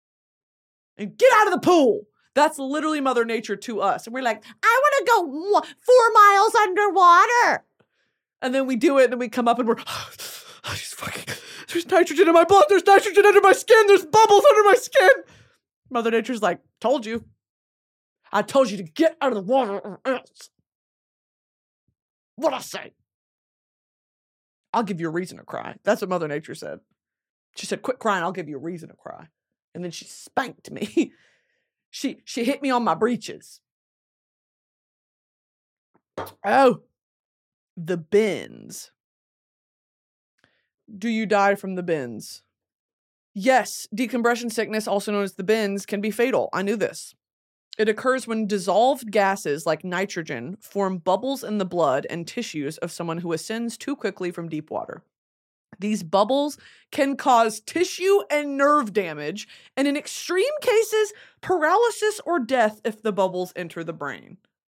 And get out of the pool. That's literally Mother Nature to us. And we're like, I want to go four miles underwater. And then we do it, and then we come up and we're, oh, just fucking, there's nitrogen in my blood. There's nitrogen under my skin. There's bubbles under my skin. Mother Nature's like, told you. I told you to get out of the water or else. What'd I say? I'll give you a reason to cry. That's what Mother Nature said. She said, quit crying. I'll give you a reason to cry. And then she spanked me. she, she hit me on my breeches. Oh, the bends. Do you die from the bends? Yes, decompression sickness, also known as the bends, can be fatal. I knew this. It occurs when dissolved gases like nitrogen form bubbles in the blood and tissues of someone who ascends too quickly from deep water. These bubbles can cause tissue and nerve damage, and in extreme cases, paralysis or death if the bubbles enter the brain.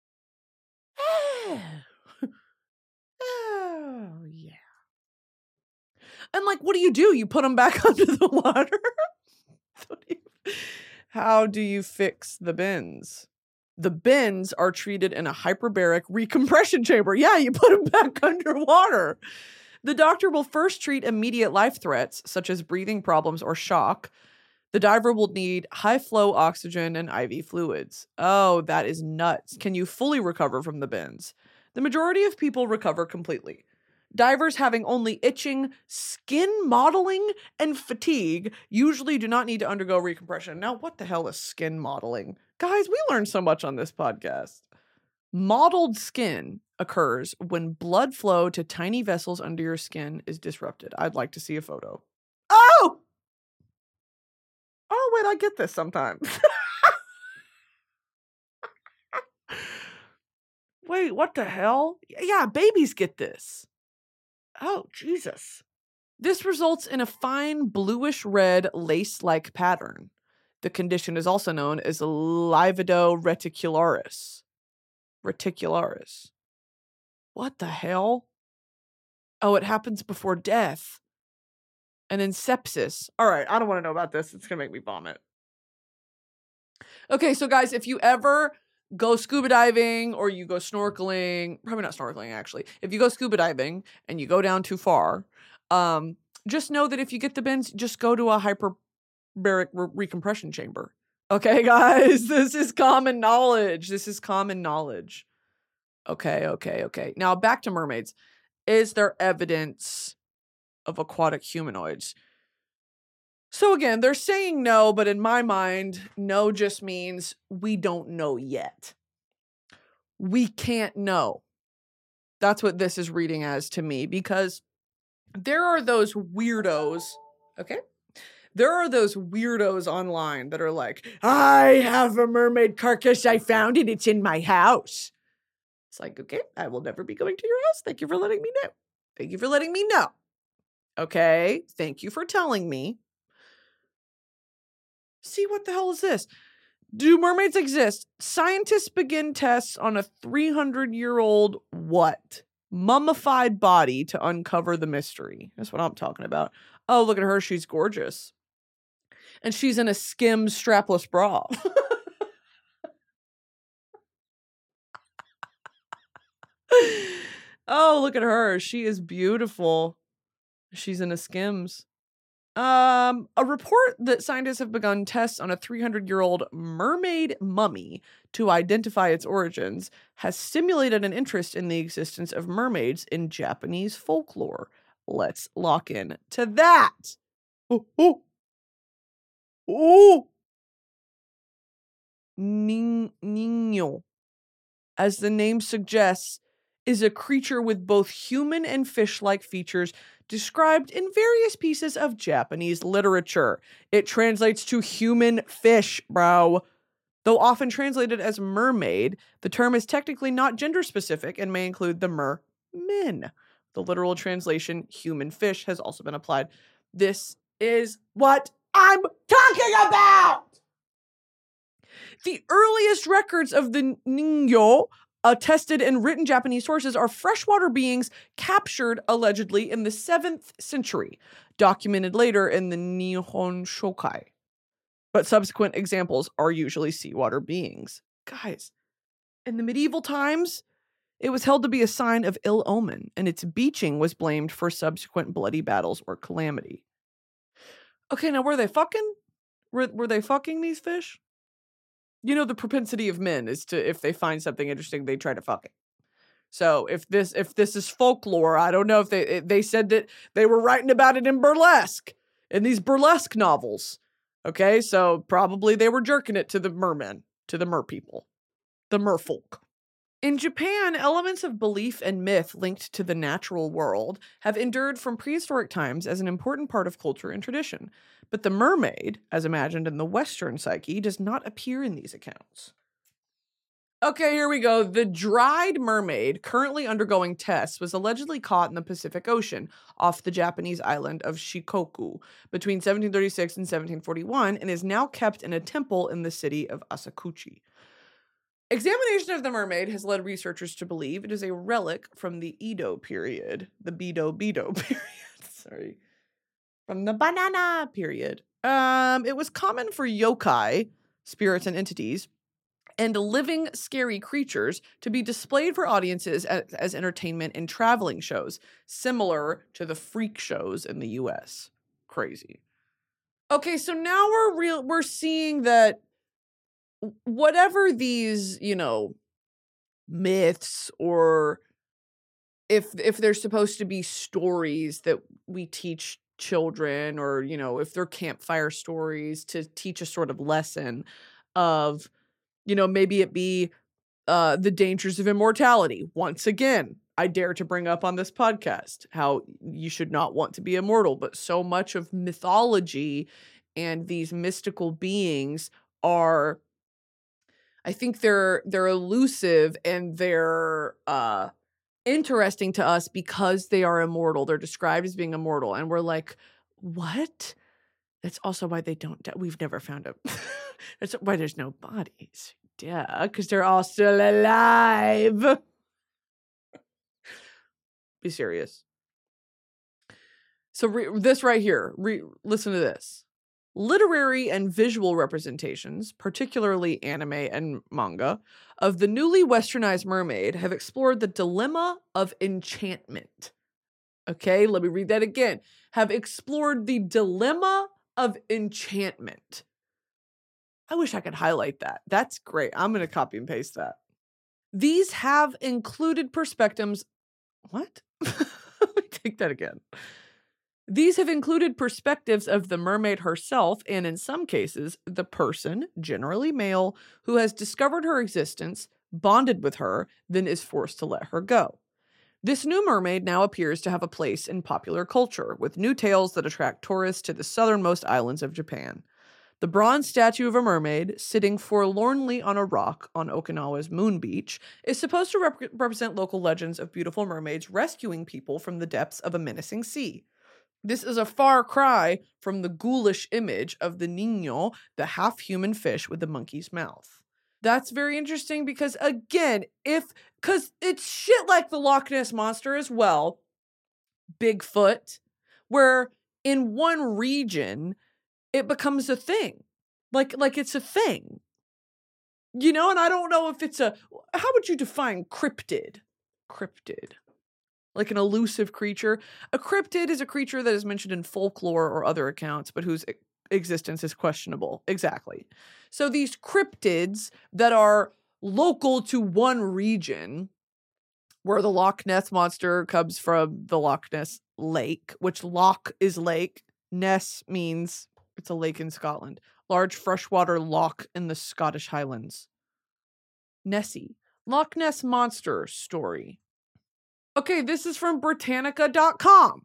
Oh, yeah. And like, what do you do? You put them back under the water? How do you fix the bends? The bends are treated in a hyperbaric recompression chamber. Yeah, you put them back underwater. The doctor will first treat immediate life threats, such as breathing problems or shock. The diver will need high flow oxygen and I V fluids. Oh, that is nuts. Can you fully recover from the bends? The majority of people recover completely. Divers having only itching, skin modeling, and fatigue usually do not need to undergo recompression. Now, what the hell is skin modeling? Guys, we learned so much on this podcast. Mottled skin occurs when blood flow to tiny vessels under your skin is disrupted. I'd like to see a photo. Oh! Oh, wait, I get this sometimes. Wait, what the hell? Yeah, babies get this. Oh, Jesus. This results in a fine bluish red lace-like pattern. The condition is also known as livedo reticularis. Reticularis. What the hell? Oh, it happens before death. And then sepsis. All right, I don't want to know about this. It's going to make me vomit. Okay, so guys, if you ever go scuba diving or you go snorkeling, probably not snorkeling actually. If you go scuba diving and you go down too far, um, just know that if you get the bends, just go to a hyperbaric re- recompression chamber. Okay, guys, this is common knowledge. This is common knowledge. Okay, okay, okay. Now back to mermaids. Is there evidence of aquatic humanoids? So again, they're saying no, but in my mind, no just means we don't know yet. We can't know. That's what this is reading as to me, because there are those weirdos, okay? There are those weirdos online that are like, I have a mermaid carcass I found and it's in my house. It's like, okay, I will never be going to your house. Thank you for letting me know. Thank you for letting me know. Okay, thank you for telling me. See, what the hell is this? Do mermaids exist? Scientists begin tests on a three hundred year old what? Mummified body to uncover the mystery. That's what I'm talking about. Oh, look at her. She's gorgeous. And she's in a skim strapless bra. Oh, look at her. She is beautiful. She's in a Skims. Um, a report that scientists have begun tests on a three hundred year old mermaid mummy to identify its origins has stimulated an interest in the existence of mermaids in Japanese folklore. Let's lock in to that. Oh, oh, oh. Nin- Niño, as the name suggests, is a creature with both human and fish-like features described in various pieces of Japanese literature. It translates to human fish, bro. Though often translated as mermaid, the term is technically not gender-specific and may include the mer-men. The literal translation, human fish, has also been applied. This is what I'm talking about! The earliest records of the Niño, attested in written Japanese sources, are freshwater beings captured allegedly in the seventh century, documented later in the Nihon Shokai. But subsequent examples are usually seawater beings. Guys, in the medieval times, it was held to be a sign of ill omen, and its beaching was blamed for subsequent bloody battles or calamity. Okay, now were they fucking? Were, were they fucking these fish? You know, the propensity of men is to, if they find something interesting, they try to fuck it. So if this if this is folklore, I don't know if they they said that they were writing about it in burlesque, in these burlesque novels. Okay, so probably they were jerking it to the mermen, to the mer people, the merfolk. In Japan, elements of belief and myth linked to the natural world have endured from prehistoric times as an important part of culture and tradition. But the mermaid, as imagined in the Western psyche, does not appear in these accounts. Okay, here we go. The dried mermaid, currently undergoing tests, was allegedly caught in the Pacific Ocean off the Japanese island of Shikoku between seventeen thirty-six and seventeen forty-one and is now kept in a temple in the city of Asakuchi. Examination of the mermaid has led researchers to believe it is a relic from the Edo period, the Bido Bido period, sorry, from the banana period. Um, it was common for yokai, spirits and entities, and living scary creatures to be displayed for audiences as, as entertainment in traveling shows, similar to the freak shows in the U S. Crazy. Okay, so now we're real. We're seeing that whatever these, you know, myths or if if there's supposed to be stories that we teach children, or, you know, if they're campfire stories to teach a sort of lesson of, you know, maybe it be uh, the dangers of immortality. Once again, I dare to bring up on this podcast how you should not want to be immortal, but so much of mythology and these mystical beings are, I think they're they're elusive and they're uh interesting to us because they are immortal. They're described as being immortal, and we're like, what? That's also why they don't die. We've never found a that's why there's no bodies. Yeah, because they're all still alive. Be serious. So re- this right here, re- listen to this. Literary and visual representations, particularly anime and manga, of the newly westernized mermaid have explored the dilemma of enchantment. Okay, let me read that again. Have explored the dilemma of enchantment. I wish I could highlight that. That's great. I'm going to copy and paste that. These have included perspectives. What? Let me take that again. These have included perspectives of the mermaid herself and, in some cases, the person, generally male, who has discovered her existence, bonded with her, then is forced to let her go. This new mermaid now appears to have a place in popular culture, with new tales that attract tourists to the southernmost islands of Japan. The bronze statue of a mermaid, sitting forlornly on a rock on Okinawa's Moon Beach, is supposed to rep- represent local legends of beautiful mermaids rescuing people from the depths of a menacing sea. This is a far cry from the ghoulish image of the Nino, the half-human fish with the monkey's mouth. That's very interesting because, again, if, because it's shit like the Loch Ness Monster as well, Bigfoot, where in one region, it becomes a thing. Like, like it's a thing. You know, and I don't know if it's a, how would you define cryptid? Cryptid. Like an elusive creature. A cryptid is a creature that is mentioned in folklore or other accounts, but whose existence is questionable. Exactly. So these cryptids that are local to one region, where the Loch Ness Monster comes from the Loch Ness Lake, which Loch is lake, Ness means it's a lake in Scotland. Large freshwater loch in the Scottish Highlands. Nessie. Loch Ness Monster story. Okay, this is from Britannica dot com.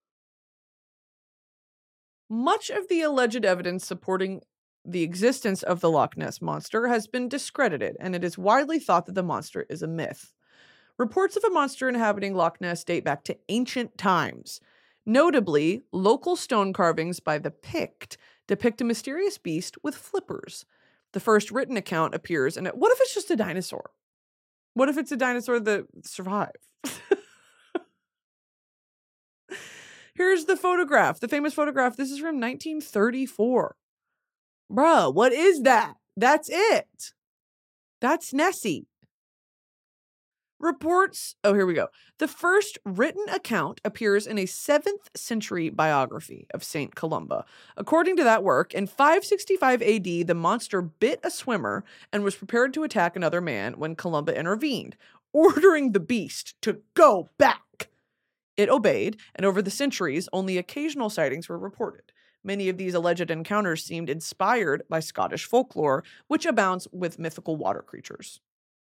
Much of the alleged evidence supporting the existence of the Loch Ness Monster has been discredited, and it is widely thought that the monster is a myth. Reports of a monster inhabiting Loch Ness date back to ancient times. Notably, local stone carvings by the Pict depict a mysterious beast with flippers. The first written account appears in it. What if it's just a dinosaur? What if it's a dinosaur that survived? Here's the photograph, the famous photograph. This is from nineteen thirty-four. Bruh, what is that? That's it. That's Nessie. Reports, oh, here we go. The first written account appears in a seventh century biography of Saint Columba. According to that work, in five sixty-five A D, the monster bit a swimmer and was prepared to attack another man when Columba intervened, ordering the beast to go back. It obeyed, and over the centuries, only occasional sightings were reported. Many of these alleged encounters seemed inspired by Scottish folklore, which abounds with mythical water creatures.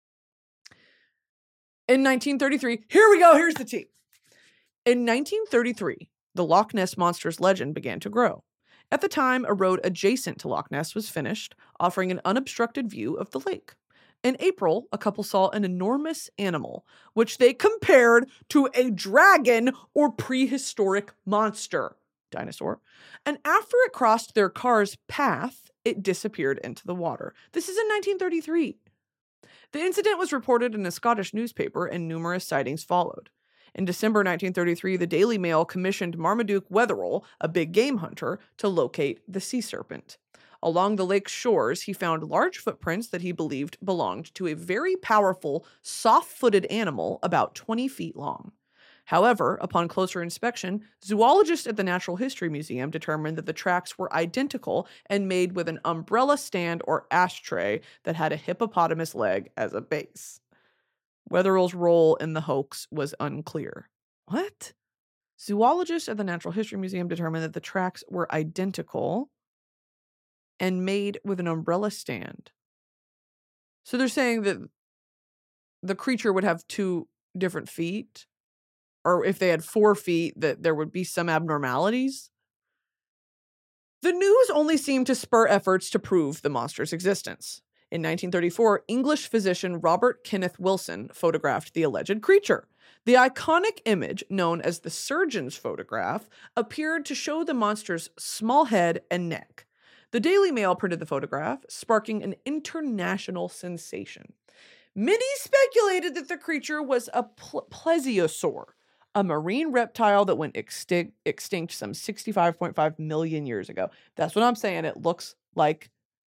In nineteen thirty-three, here we go, here's the tea. In nineteen thirty-three, the Loch Ness Monster's legend began to grow. At the time, a road adjacent to Loch Ness was finished, offering an unobstructed view of the lake. In April, a couple saw an enormous animal, which they compared to a dragon or prehistoric monster, dinosaur. And after it crossed their car's path, it disappeared into the water. This is in nineteen thirty-three. The incident was reported in a Scottish newspaper, and numerous sightings followed. In December nineteen thirty-three, the Daily Mail commissioned Marmaduke Wetherell, a big game hunter, to locate the sea serpent. Along the lake's shores, he found large footprints that he believed belonged to a very powerful, soft-footed animal about twenty feet long. However, upon closer inspection, zoologists at the Natural History Museum determined that the tracks were identical and made with an umbrella stand or ashtray that had a hippopotamus leg as a base. Wetherell's role in the hoax was unclear. What? Zoologists at the Natural History Museum determined that the tracks were identical and made with an umbrella stand. So they're saying that the creature would have two different feet, or if they had four feet, that there would be some abnormalities. The news only seemed to spur efforts to prove the monster's existence. In nineteen thirty-four, English physician Robert Kenneth Wilson photographed the alleged creature. The iconic image, known as the surgeon's photograph, appeared to show the monster's small head and neck. The Daily Mail printed the photograph, sparking an international sensation. Many speculated that the creature was a ple- plesiosaur, a marine reptile that went extinct, extinct some sixty-five point five million years ago. That's what I'm saying. It looks like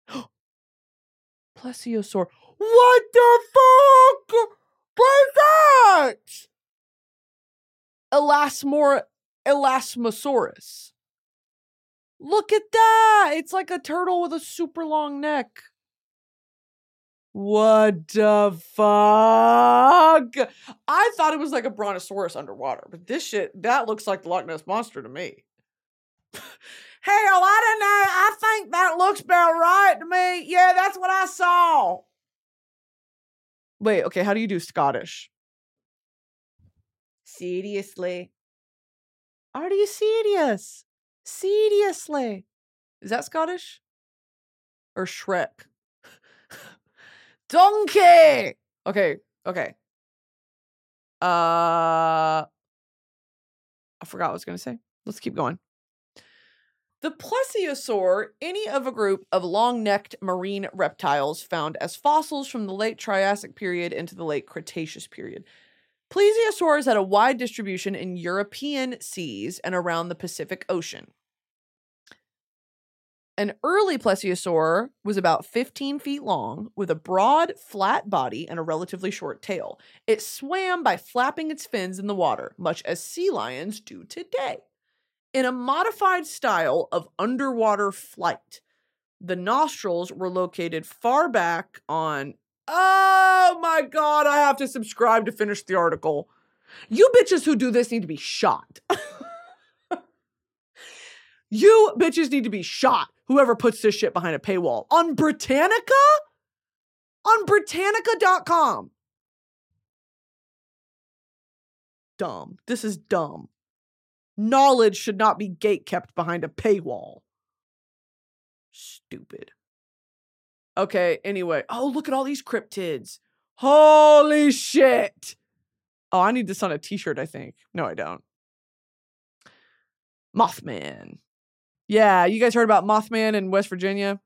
plesiosaur. What the fuck was that? Elasmor, Elasmosaurus. Look at that. It's like a turtle with a super long neck. What the fuck? I thought it was like a brontosaurus underwater, but this shit, that looks like the Loch Ness Monster to me. Hell, I don't know. I think that looks about right to me. Yeah, that's what I saw. Wait, okay, how do you do Scottish? Seriously. Are you serious? Seriously. Is that Scottish? Or Shrek? Donkey! Okay, okay. Uh, I forgot what I was going to say. Let's keep going. The plesiosaur, any of a group of long-necked marine reptiles found as fossils from the late Triassic period into the late Cretaceous period. Plesiosaurs had a wide distribution in European seas and around the Pacific Ocean. An early plesiosaur was about fifteen feet long, with a broad, flat body and a relatively short tail. It swam by flapping its fins in the water, much as sea lions do today. In a modified style of underwater flight, the nostrils were located far back on... Oh my god, I have to subscribe to finish the article. You bitches who do this need to be shot. You bitches need to be shot. Whoever puts this shit behind a paywall. On Britannica? On Britannica dot com. Dumb. This is dumb. Knowledge should not be gatekept behind a paywall. Stupid. Okay, anyway. Oh, look at all these cryptids. Holy shit. Oh, I need this on a t-shirt, I think. No, I don't. Mothman. Yeah, you guys heard about Mothman in West Virginia?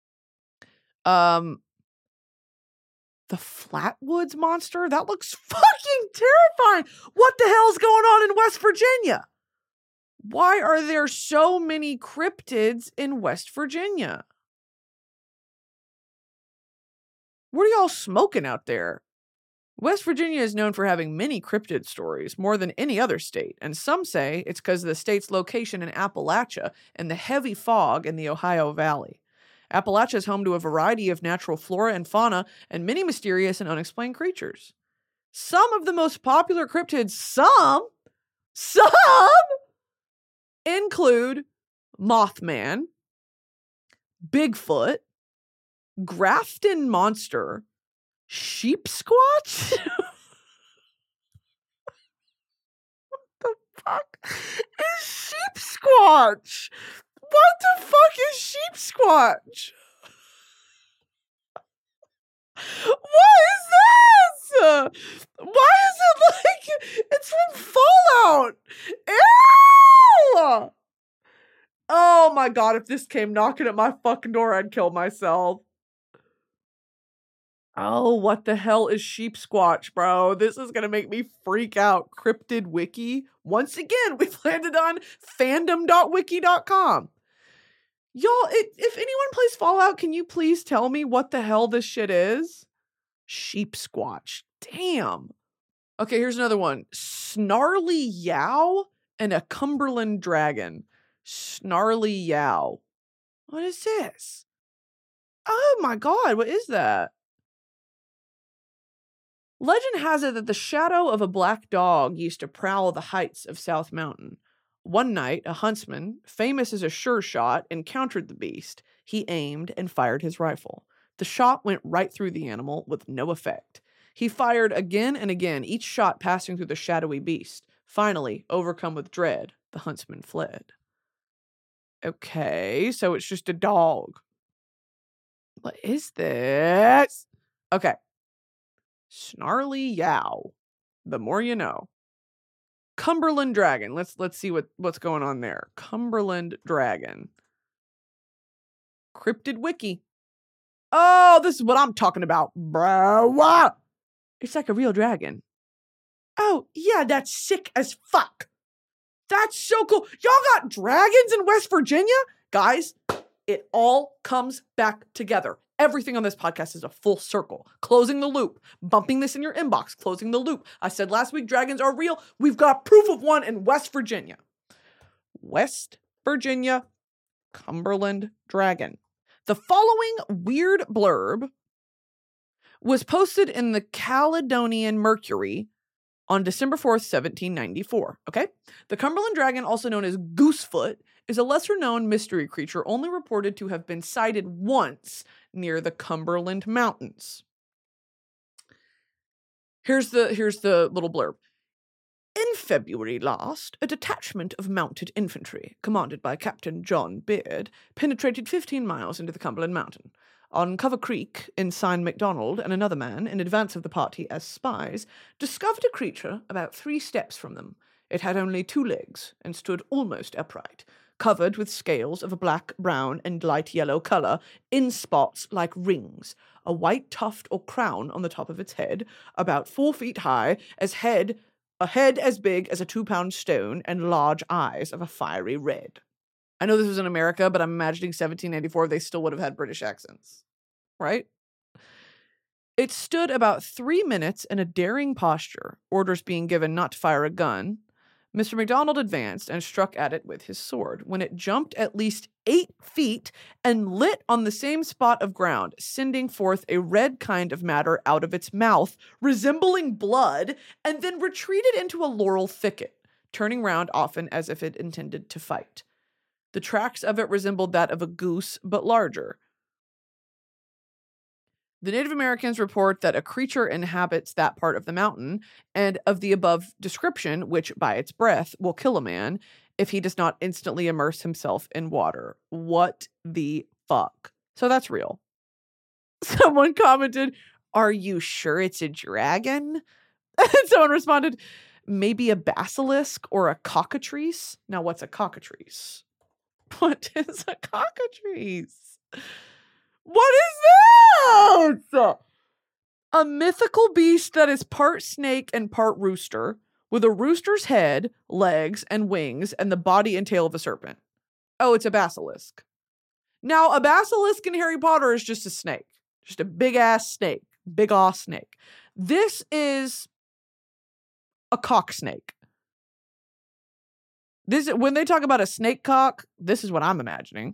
Um, the Flatwoods Monster? That looks fucking terrifying. What the hell's going on in West Virginia? Why are there so many cryptids in West Virginia? What are y'all smoking out there? West Virginia is known for having many cryptid stories, more than any other state, and some say it's because of the state's location in Appalachia and the heavy fog in the Ohio Valley. Appalachia is home to a variety of natural flora and fauna and many mysterious and unexplained creatures. Some of the most popular cryptids, some, some, include Mothman, Bigfoot, Grafton Monster, Sheep Squatch? What the fuck is Sheep Squatch? What the fuck is Sheep Squatch? What is this? Why is it like it's from Fallout? Ew! Oh my god, if this came knocking at my fucking door, I'd kill myself. Oh, what the hell is Sheep Squatch, bro? This is gonna make me freak out. Cryptid Wiki. Once again, we've landed on fandom dot wiki dot com. Y'all, it, if anyone plays Fallout, can you please tell me what the hell this shit is? Sheep Squatch. Damn. Okay, here's another one. Snarly Yow and a Cumberland Dragon. Snarly Yow. What is this? Oh my god, what is that? Legend has it that the shadow of a black dog used to prowl the heights of South Mountain. One night, a huntsman, famous as a sure shot, encountered the beast. He aimed and fired his rifle. The shot went right through the animal with no effect. He fired again and again, each shot passing through the shadowy beast. Finally, overcome with dread, the huntsman fled. Okay, so it's just a dog. What is this? Okay. Snarly Yow. The more you know. Cumberland Dragon. Let's let's see what, what's going on there. Cumberland Dragon. Cryptid Wiki. Oh, this is what I'm talking about, bro. It's like a real dragon. Oh, yeah, that's sick as fuck. That's so cool. Y'all got dragons in West Virginia? Guys, it all comes back together. Everything on this podcast is a full circle. Closing the loop. Bumping this in your inbox. Closing the loop. I said last week dragons are real. We've got proof of one in West Virginia. West Virginia Cumberland Dragon. The following weird blurb was posted in the Caledonian Mercury on December fourth, seventeen ninety-four. Okay? The Cumberland Dragon, also known as Goosefoot, is a lesser-known mystery creature only reported to have been sighted once near the Cumberland Mountains. Here's the, here's the little blurb. In February last, a detachment of mounted infantry, commanded by Captain John Beard, penetrated fifteen miles into the Cumberland Mountain. On Cover Creek, Ensign MacDonald and another man, in advance of the party as spies, discovered a creature about three steps from them. It had only two legs and stood almost upright, covered with scales of a black, brown, and light yellow color in spots like rings, a white tuft or crown on the top of its head, about four feet high, as head a head as big as a two-pound stone, and large eyes of a fiery red. I know this was in America, but I'm imagining seventeen ninety-four, they still would have had British accents. Right? It stood about three minutes in a daring posture, orders being given not to fire a gun. Mister MacDonald advanced and struck at it with his sword, when it jumped at least eight feet and lit on the same spot of ground, sending forth a red kind of matter out of its mouth, resembling blood, and then retreated into a laurel thicket, turning round often as if it intended to fight. The tracks of it resembled that of a goose, but larger. The Native Americans report that a creature inhabits that part of the mountain, and of the above description, which by its breath will kill a man if he does not instantly immerse himself in water. What the fuck? So that's real. Someone commented, "Are you sure it's a dragon?" And someone responded, "Maybe a basilisk or a cockatrice." Now, what's a cockatrice? What is a cockatrice? What is that? A mythical beast that is part snake and part rooster, with a rooster's head, legs, and wings, and the body and tail of a serpent. Oh, it's a basilisk. Now, a basilisk in Harry Potter is just a snake. Just a big-ass snake. Big-ass snake. This is a cock snake. This, when they talk about a snake cock, this is what I'm imagining.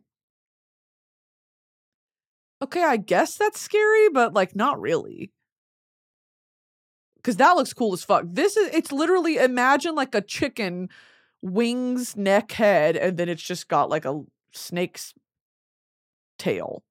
Okay, I guess that's scary, but, like, not really. Because that looks cool as fuck. This is, it's literally, imagine, like, a chicken, wings, neck, head, and then it's just got, like, a snake's tail.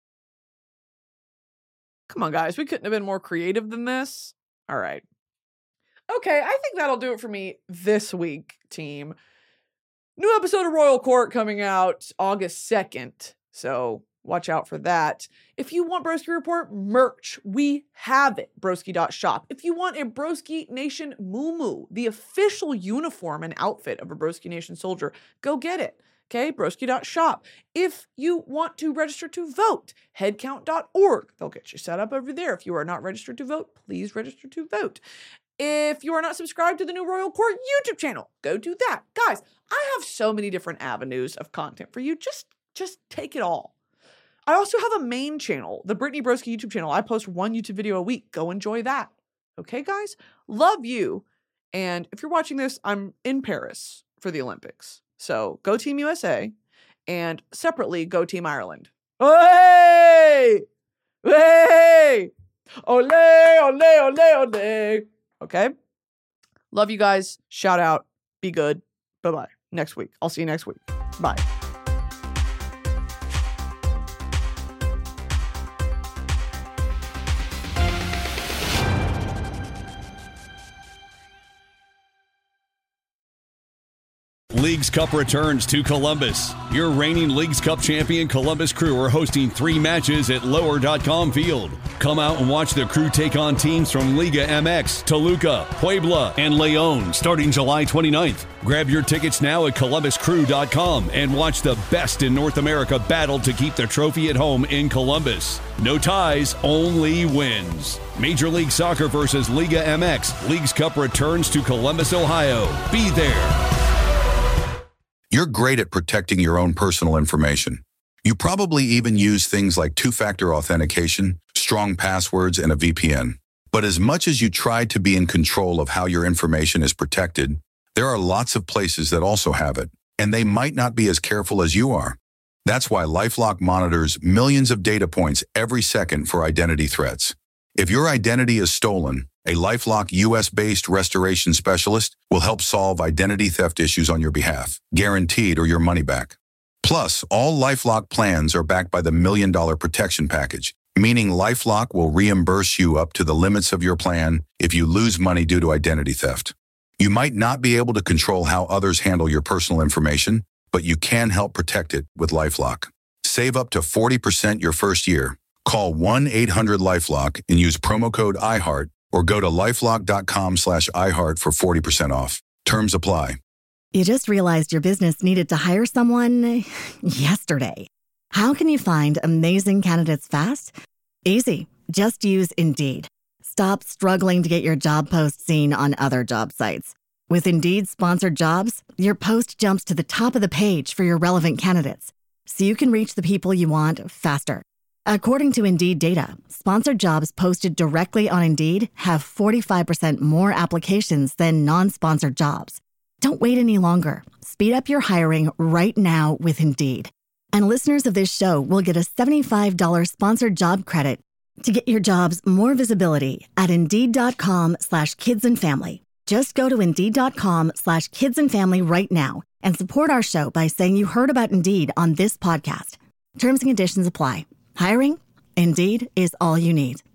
Come on, guys. We couldn't have been more creative than this. All right. Okay, I think that'll do it for me this week, team. New episode of Royal Court coming out August second. So watch out for that. If you want Broski Report merch, we have it. Broski dot shop. If you want a Broski Nation muumuu, the official uniform and outfit of a Broski Nation soldier, go get it. Okay, Broski dot shop. If you want to register to vote, headcount dot org. They'll get you set up over there. If you are not registered to vote, please register to vote. If you are not subscribed to the new Royal Court YouTube channel, go do that. Guys, I have so many different avenues of content for you. Just, just take it all. I also have a main channel, the Brittany Broski YouTube channel. I post one YouTube video a week. Go enjoy that. Okay, guys? Love you. And if you're watching this, I'm in Paris for the Olympics. So go Team U S A, and separately go Team Ireland. Hey! Hey! Ole, ole, ole, ole. Okay? Love you guys. Shout out. Be good. Bye-bye. Next week. I'll see you next week. Bye. Leagues Cup returns to Columbus. Your reigning Leagues Cup champion Columbus Crew are hosting three matches at lower dot com Field. Come out and watch the Crew take on teams from Liga M X, Toluca, Puebla, and León starting July twenty-ninth. Grab your tickets now at columbus crew dot com and watch the best in North America battle to keep the trophy at home in Columbus. No ties, only wins. Major League Soccer versus Liga M X. Leagues Cup returns to Columbus, Ohio. Be there. You're great at protecting your own personal information. You probably even use things like two-factor authentication, strong passwords, and a V P N. But as much as you try to be in control of how your information is protected, there are lots of places that also have it, and they might not be as careful as you are. That's why LifeLock monitors millions of data points every second for identity threats. If your identity is stolen, a LifeLock U S-based restoration specialist will help solve identity theft issues on your behalf, guaranteed or your money back. Plus, all LifeLock plans are backed by the Million Dollar Protection Package, meaning LifeLock will reimburse you up to the limits of your plan if you lose money due to identity theft. You might not be able to control how others handle your personal information, but you can help protect it with LifeLock. Save up to forty percent your first year. Call one eight hundred LifeLock and use promo code iHeart or go to lifelock dot com slash iHeart for forty percent off. Terms apply. You just realized your business needed to hire someone yesterday. How can you find amazing candidates fast? Easy. Just use Indeed. Stop struggling to get your job post seen on other job sites. With Indeed sponsored jobs, your post jumps to the top of the page for your relevant candidates, so you can reach the people you want faster. According to Indeed data, sponsored jobs posted directly on Indeed have forty-five percent more applications than non-sponsored jobs. Don't wait any longer. Speed up your hiring right now with Indeed. And listeners of this show will get a seventy-five dollars sponsored job credit to get your jobs more visibility at Indeed.com slash kids and family. Just go to Indeed.com slash kids and family right now and support our show by saying you heard about Indeed on this podcast. Terms and conditions apply. Hiring? Indeed is all you need.